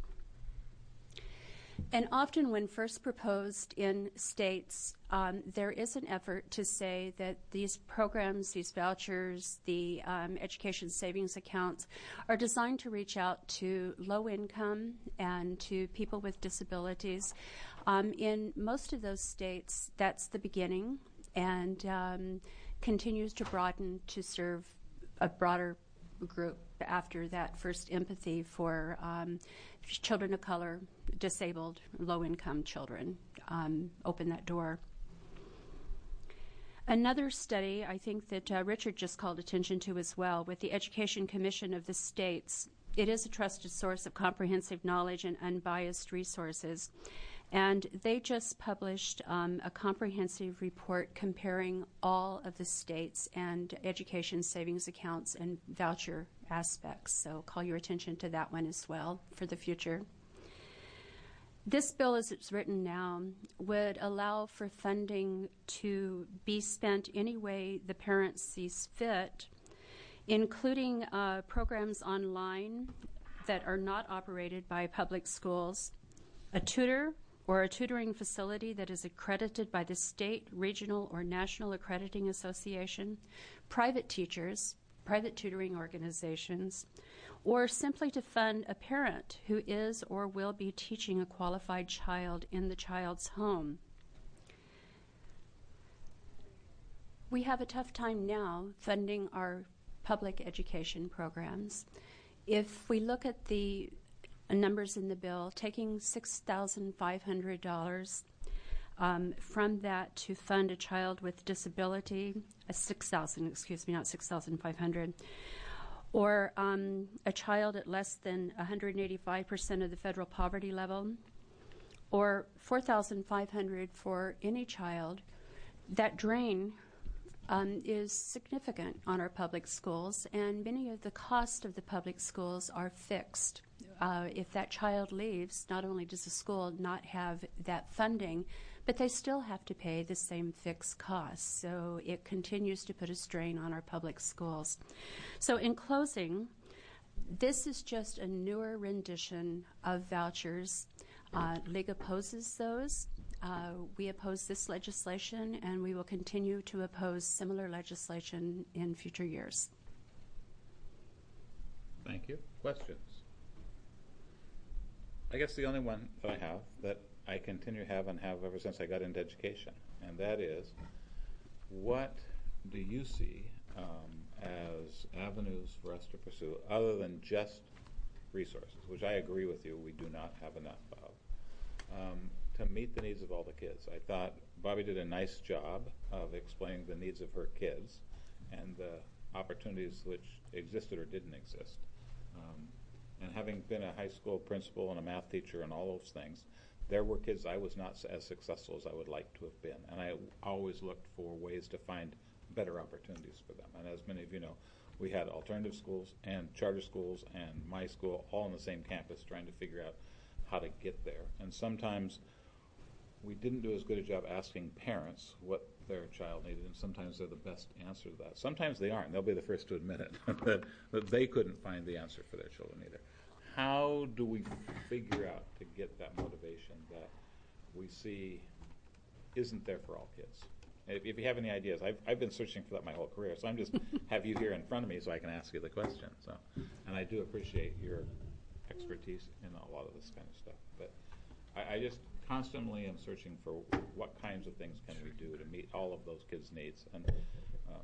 And often when first proposed in states, um, there is an effort to say that these programs, these vouchers, the um, education savings accounts are designed to reach out to low income and to people with disabilities. Um, in most of those states, that's the beginning and um, continues to broaden to serve a broader group after that first empathy for um, children of color, disabled, low-income children, um, open that door. Another study I think that uh, Richard just called attention to as well, with the Education Commission of the States, it is a trusted source of comprehensive knowledge and unbiased resources. And they just published um, a comprehensive report comparing all of the states and education savings accounts and voucher aspects. So call your attention to that one as well for the future. This bill, as it's written now, would allow for funding to be spent any way the parent sees fit, including uh, programs online that are not operated by public schools, a tutor or a tutoring facility that is accredited by the state, regional, or national accrediting association, private teachers, private tutoring organizations, or simply to fund a parent who is or will be teaching a qualified child in the child's home. We have a tough time now funding our public education programs. If we look at the numbers in the bill, taking six thousand five hundred dollars um, from that to fund a child with disability, uh, six thousand, excuse me, not six thousand five hundred, or um, a child at less than one hundred eighty-five percent of the federal poverty level, or four thousand five hundred dollars for any child, that drain Um, is significant on our public schools, and many of the costs of the public schools are fixed. Uh, if that child leaves, not only does the school not have that funding, but they still have to pay the same fixed costs. So it continues to put a strain on our public schools. So in closing, this is just a newer rendition of vouchers. Uh, League opposes those. Uh, we oppose this legislation, and we will continue to oppose similar legislation in future years. Thank you. Questions? I guess the only one that I have that I continue to have and have ever since I got into education, and that is, what do you see um, as avenues for us to pursue other than just resources, which I agree with you, we do not have enough of, um, to meet the needs of all the kids. I thought Bobby did a nice job of explaining the needs of her kids and the opportunities which existed or didn't exist. Um, and having been a high school principal and a math teacher and all those things, there were kids I was not as successful as I would like to have been. And I always looked for ways to find better opportunities for them. And as many of you know, we had alternative schools and charter schools and my school all on the same campus trying to figure out how to get there. And sometimes we didn't do as good a job asking parents what their child needed, and sometimes they're the best answer to that. Sometimes they aren't. They'll be the first to admit it, that, that they couldn't find the answer for their children either. How do we figure out to get that motivation that we see isn't there for all kids? If, if you have any ideas, I've, I've been searching for that my whole career, so I'm just have you here in front of me so I can ask you the question. So, and I do appreciate your expertise in a lot of this kind of stuff. But I, I just constantly am searching for what kinds of things can we do to meet all of those kids' needs. And um,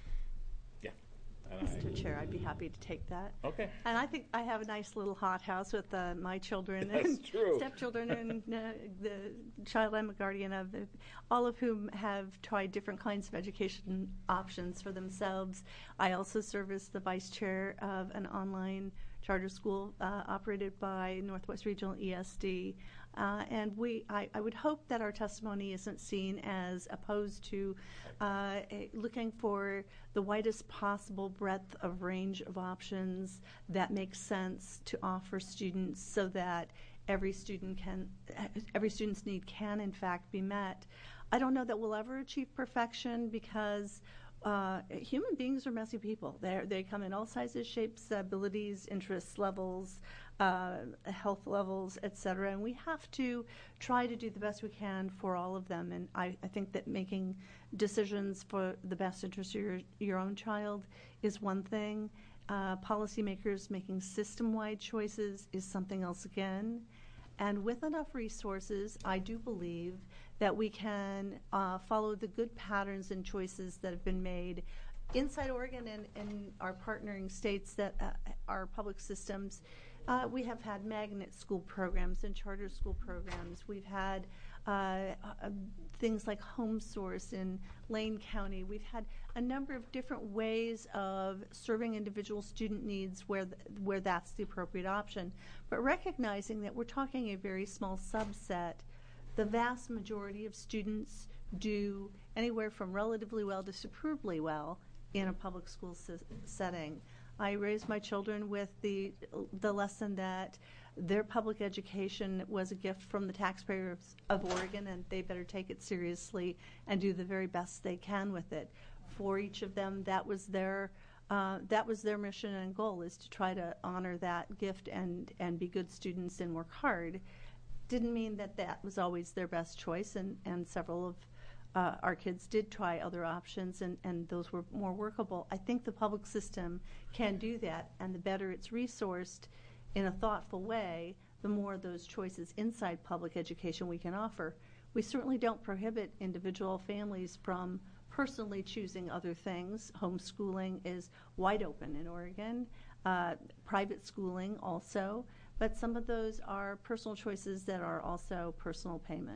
yeah. And Mister I, Chair, I'd be happy to take that. Okay. And I think I have a nice little hothouse with uh, my children That's and true. stepchildren and uh, the child I'm a guardian of, the, all of whom have tried different kinds of education options for themselves. I also serve as the vice chair of an online charter school uh, operated by Northwest Regional E S D. Uh, and we, I, I would hope that our testimony isn't seen as opposed to uh, a, looking for the widest possible breadth of range of options that make sense to offer students so that every student can, every student's need can in fact be met. I don't know that we'll ever achieve perfection because Uh, human beings are messy people. They they come in all sizes, shapes, abilities, interests, levels, uh, health levels, et cetera. And we have to try to do the best we can for all of them. And I, I think that making decisions for the best interest of your, your own child is one thing. Uh, policymakers making system-wide choices is something else again. And with enough resources, I do believe that we can uh, follow the good patterns and choices that have been made inside Oregon and, and our partnering states that uh, are public systems. Uh, we have had magnet school programs and charter school programs. We've had uh, uh, things like Home Source in Lane County. We've had a number of different ways of serving individual student needs where th where that's the appropriate option. But recognizing that we're talking a very small subset, the vast majority of students do anywhere from relatively well to superbly well in a public school setting. I raised my children with the the lesson that their public education was a gift from the taxpayers of Oregon, and they better take it seriously and do the very best they can with it. For each of them, that was their uh, that was their mission and goal, is to try to honor that gift and and be good students and work hard. Didn't mean that that was always their best choice, and and several of Uh, our kids did try other options, and, and those were more workable. I think the public system can do that, and the better it's resourced in a thoughtful way, the more those choices inside public education we can offer. We certainly don't prohibit individual families from personally choosing other things. Homeschooling is wide open in Oregon, uh, private schooling also, but some of those are personal choices that are also personal payment.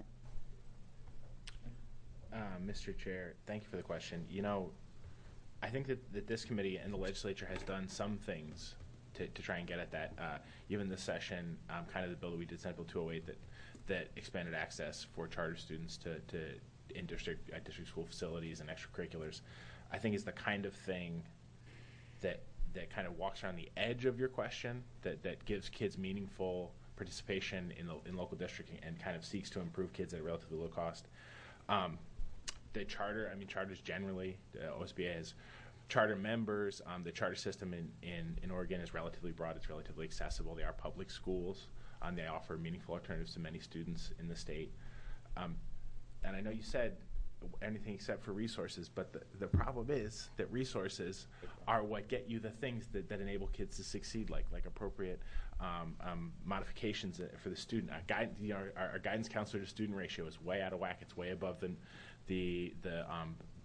Uh, Mister Chair, thank you for the question. You know, I think that, that this committee and the legislature has done some things to, to try and get at that. Uh, even this session, um, kind of the bill that we did, Senate Bill two oh eight, that that expanded access for charter students to, to in district uh, district school facilities and extracurriculars, I think is the kind of thing that that kind of walks around the edge of your question, that that gives kids meaningful participation in the in local districting and kind of seeks to improve kids at a relatively low cost. Um, The charter, I mean, charters generally, uh, O S B A has charter members. Um, the charter system in, in, in Oregon is relatively broad. It's relatively accessible. They are public schools. Um, they offer meaningful alternatives to many students in the state. Um, and I know you said anything except for resources, but the, the problem is that resources are what get you the things that, that enable kids to succeed, like like appropriate um, um, modifications for the student. Our, guide, you know, our, our guidance counselor to student ratio is way out of whack. It's way above the the the um,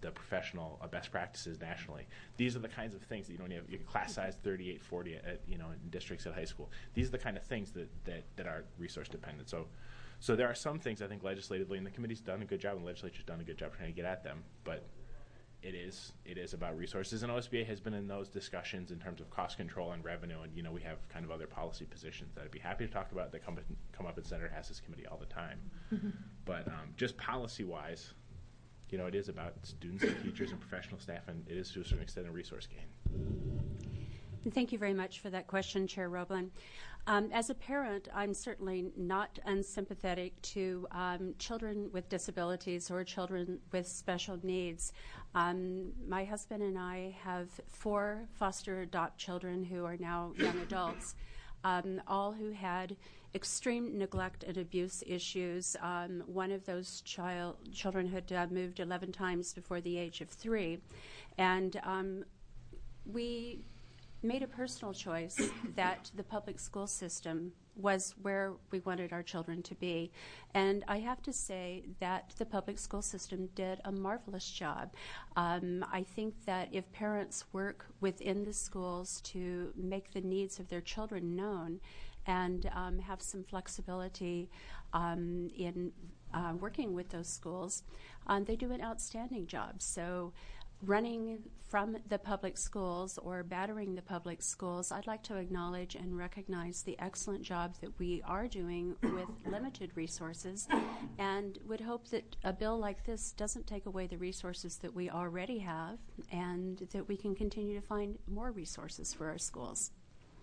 the professional uh, best practices nationally. These are the kinds of things that you don't have. You have class size thirty-eight, forty at, you know, in districts at high school. These are the kind of things that, that, that are resource dependent. So, so there are some things I think legislatively, and the committee's done a good job, and the legislature's done a good job trying to get at them. But it is it is about resources, and O S B A has been in those discussions in terms of cost control and revenue. And you know, we have kind of other policy positions that I'd be happy to talk about that come come up in Senator Hass's committee all the time. Mm-hmm. But um, just policy wise, you know, it is about students and teachers and professional staff, and it is to a certain extent a resource gain. And thank you very much for that question, Chair Roblin. Um, as a parent, I'm certainly not unsympathetic to um, children with disabilities or children with special needs. Um, my husband and I have four foster adopt children who are now young adults, um, all who had extreme neglect and abuse issues. Um, one of those child children had uh, moved eleven times before the age of three, and um, we made a personal choice that the public school system was where we wanted our children to be. And I have to say that the public school system did a marvelous job. Um, I think that if parents work within the schools to make the needs of their children known and um, have some flexibility um, in uh, working with those schools, um, they do an outstanding job. So running from the public schools or battering the public schools, I'd like to acknowledge and recognize the excellent job that we are doing with limited resources, and would hope that a bill like this doesn't take away the resources that we already have, and that we can continue to find more resources for our schools.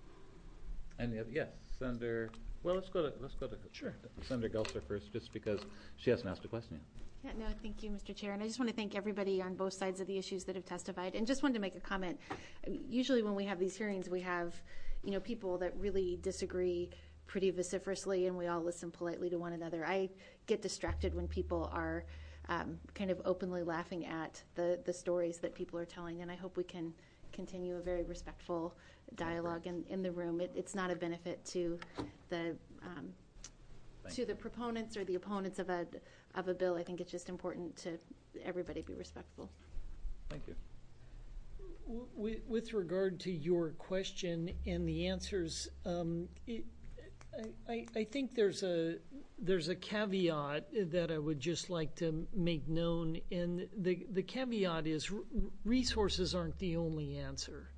And uh, yes, Senator. Well, let's go to let's go to sure. Senator Gelser first, just because she hasn't asked a question yet. Yeah, no, thank you, Mister Chair. And I just want to thank everybody on both sides of the issues that have testified. And just wanted to make a comment. Usually when we have these hearings, we have, you know, people that really disagree pretty vociferously, and we all listen politely to one another. I get distracted when people are um, kind of openly laughing at the, the stories that people are telling, and I hope we can continue a very respectful dialogue in, in the room. It, it's not a benefit to the um, to the proponents or the opponents of a of a bill. I think it's just important to everybody be respectful. Thank you. With, with regard to your question and the answers, um, it, I, I think there's a there's a caveat that I would just like to make known, and the the caveat is r- resources aren't the only answer.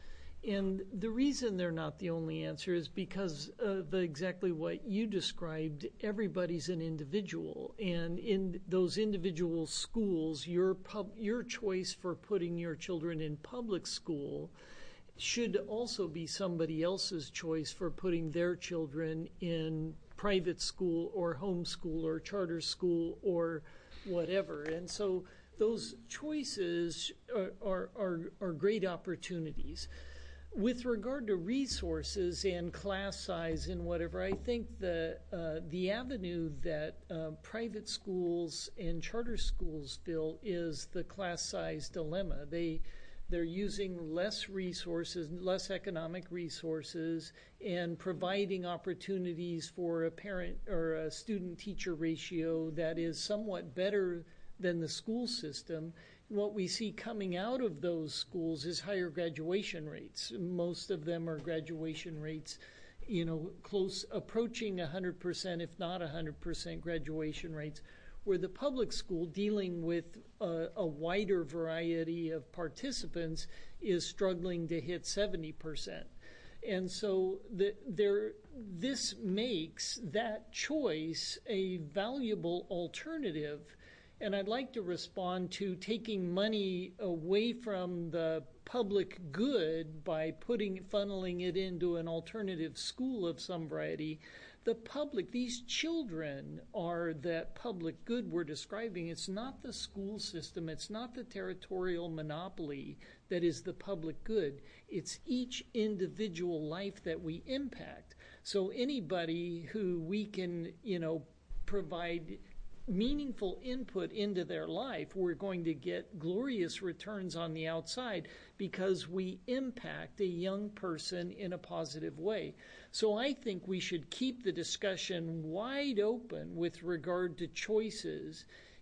And the reason they're not the only answer is because of exactly what you described. Everybody's an individual, and in those individual schools, your pub, your choice for putting your children in public school should also be somebody else's choice for putting their children in private school or homeschool or charter school or whatever. And so those choices are are, are, are great opportunities. With regard to resources and class size and whatever, I think the uh, the avenue that uh, private schools and charter schools fill is the class size dilemma. They they're using less resources, less economic resources, and providing opportunities for a parent or a student-teacher ratio that is somewhat better than the school system. What we see coming out of those schools is higher graduation rates. Most of them are graduation rates, you know, close, approaching one hundred percent, if not one hundred percent graduation rates, where the public school, dealing with a, a wider variety of participants, is struggling to hit seventy percent. And so the, there, this makes that choice a valuable alternative. And I'd like to respond to taking money away from the public good by putting funneling it into an alternative school of some variety. The public, these children are that public good we're describing. It's not the school system. It's not the territorial monopoly that is the public good. It's each individual life that we impact. So anybody who we can, you know, provide meaningful input into their life, we're going to get glorious returns on the outside because we impact a young person in a positive way. So I think we should keep the discussion wide open with regard to choices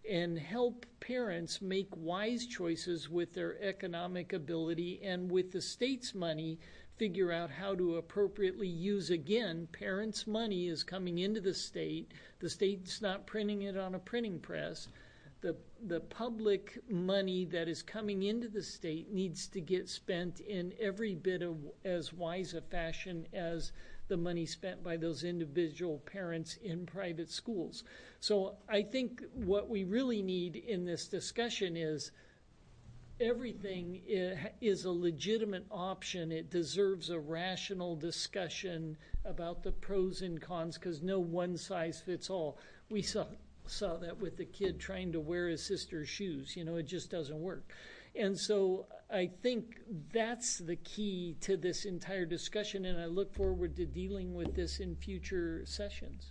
and help parents make wise choices with their economic ability, and with the state's money, figure out how to appropriately use. Again, parents' money is coming into the state. The state's not printing it on a printing press. The, the public money that is coming into the state needs to get spent in every bit of as wise a fashion as the money spent by those individual parents in private schools. So I think what we really need in this discussion is everything is a legitimate option. It deserves a rational discussion about the pros and cons, because no one size fits all. We saw saw that with the kid trying to wear his sister's shoes. You know, it just doesn't work. And so I think that's the key to this entire discussion, and I look forward to dealing with this in future sessions.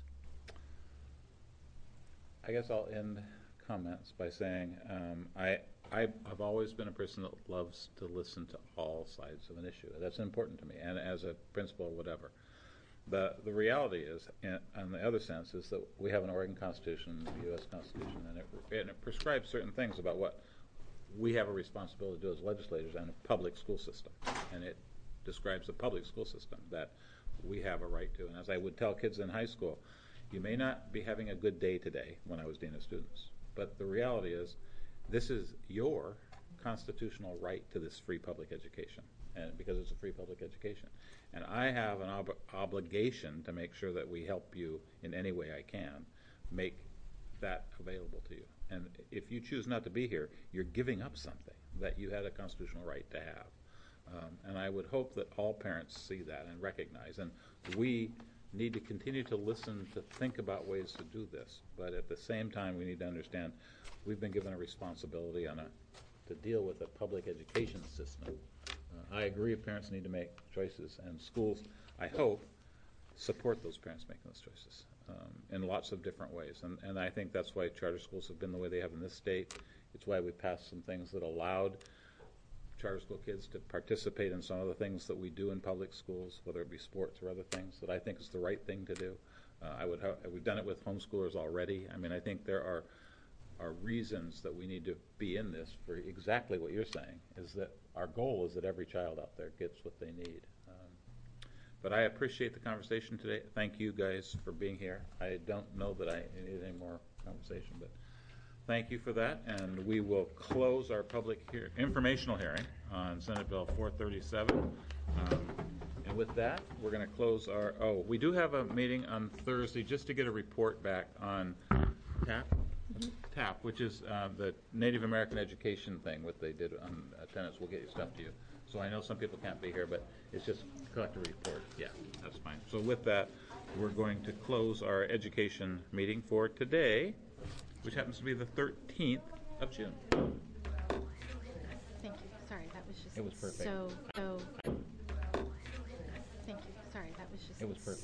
I guess I'll end comments by saying um, I, I, I've always been a person that loves to listen to all sides of an issue. That's important to me, and as a principal or whatever. The, the reality is, in, in the other sense, is that we have an Oregon Constitution, the U S Constitution, and it, and it prescribes certain things about what we have a responsibility to do as legislators and a public school system. And it describes a public school system that we have a right to. And as I would tell kids in high school, you may not be having a good day today when I was Dean of Students, but the reality is this is your constitutional right to this free public education, and because it's a free public education. And I have an ob obligation to make sure that we help you in any way I can make that available to you. And if you choose not to be here, you're giving up something that you had a constitutional right to have. Um, and I would hope that all parents see that and recognize. And we need to continue to listen, to think about ways to do this. But at the same time, we need to understand we've been given a responsibility on a, to deal with a public education system. Uh, I agree parents need to make choices, and schools, I hope, support those parents making those choices um, in lots of different ways. And, and I think that's why charter schools have been the way they have in this state. It's why we passed some things that allowed charter school kids to participate in some of the things that we do in public schools, whether it be sports or other things, that I think is the right thing to do. Uh, I would ha we've done it with homeschoolers already. I mean, I think there are are reasons that we need to be in this for exactly what you're saying, is that our goal is that every child out there gets what they need. Um, but I appreciate the conversation today. Thank you guys for being here. I don't know that I need any more conversation, but thank you for that. And we will close our public hear informational hearing on Senate Bill four thirty-seven. Um, and with that, we're going to close our, oh, we do have a meeting on Thursday just to get a report back on TAP. TAP, which is uh, the Native American education thing, what they did on attendance. We'll get you stuff to you. So I know some people can't be here, but it's just collect a report. Yeah, that's fine. So with that, we're going to close our education meeting for today, which happens to be the thirteenth of June. Thank you. Sorry, that was just It was perfect. so, so. Thank you. Sorry, that was just It was perfect.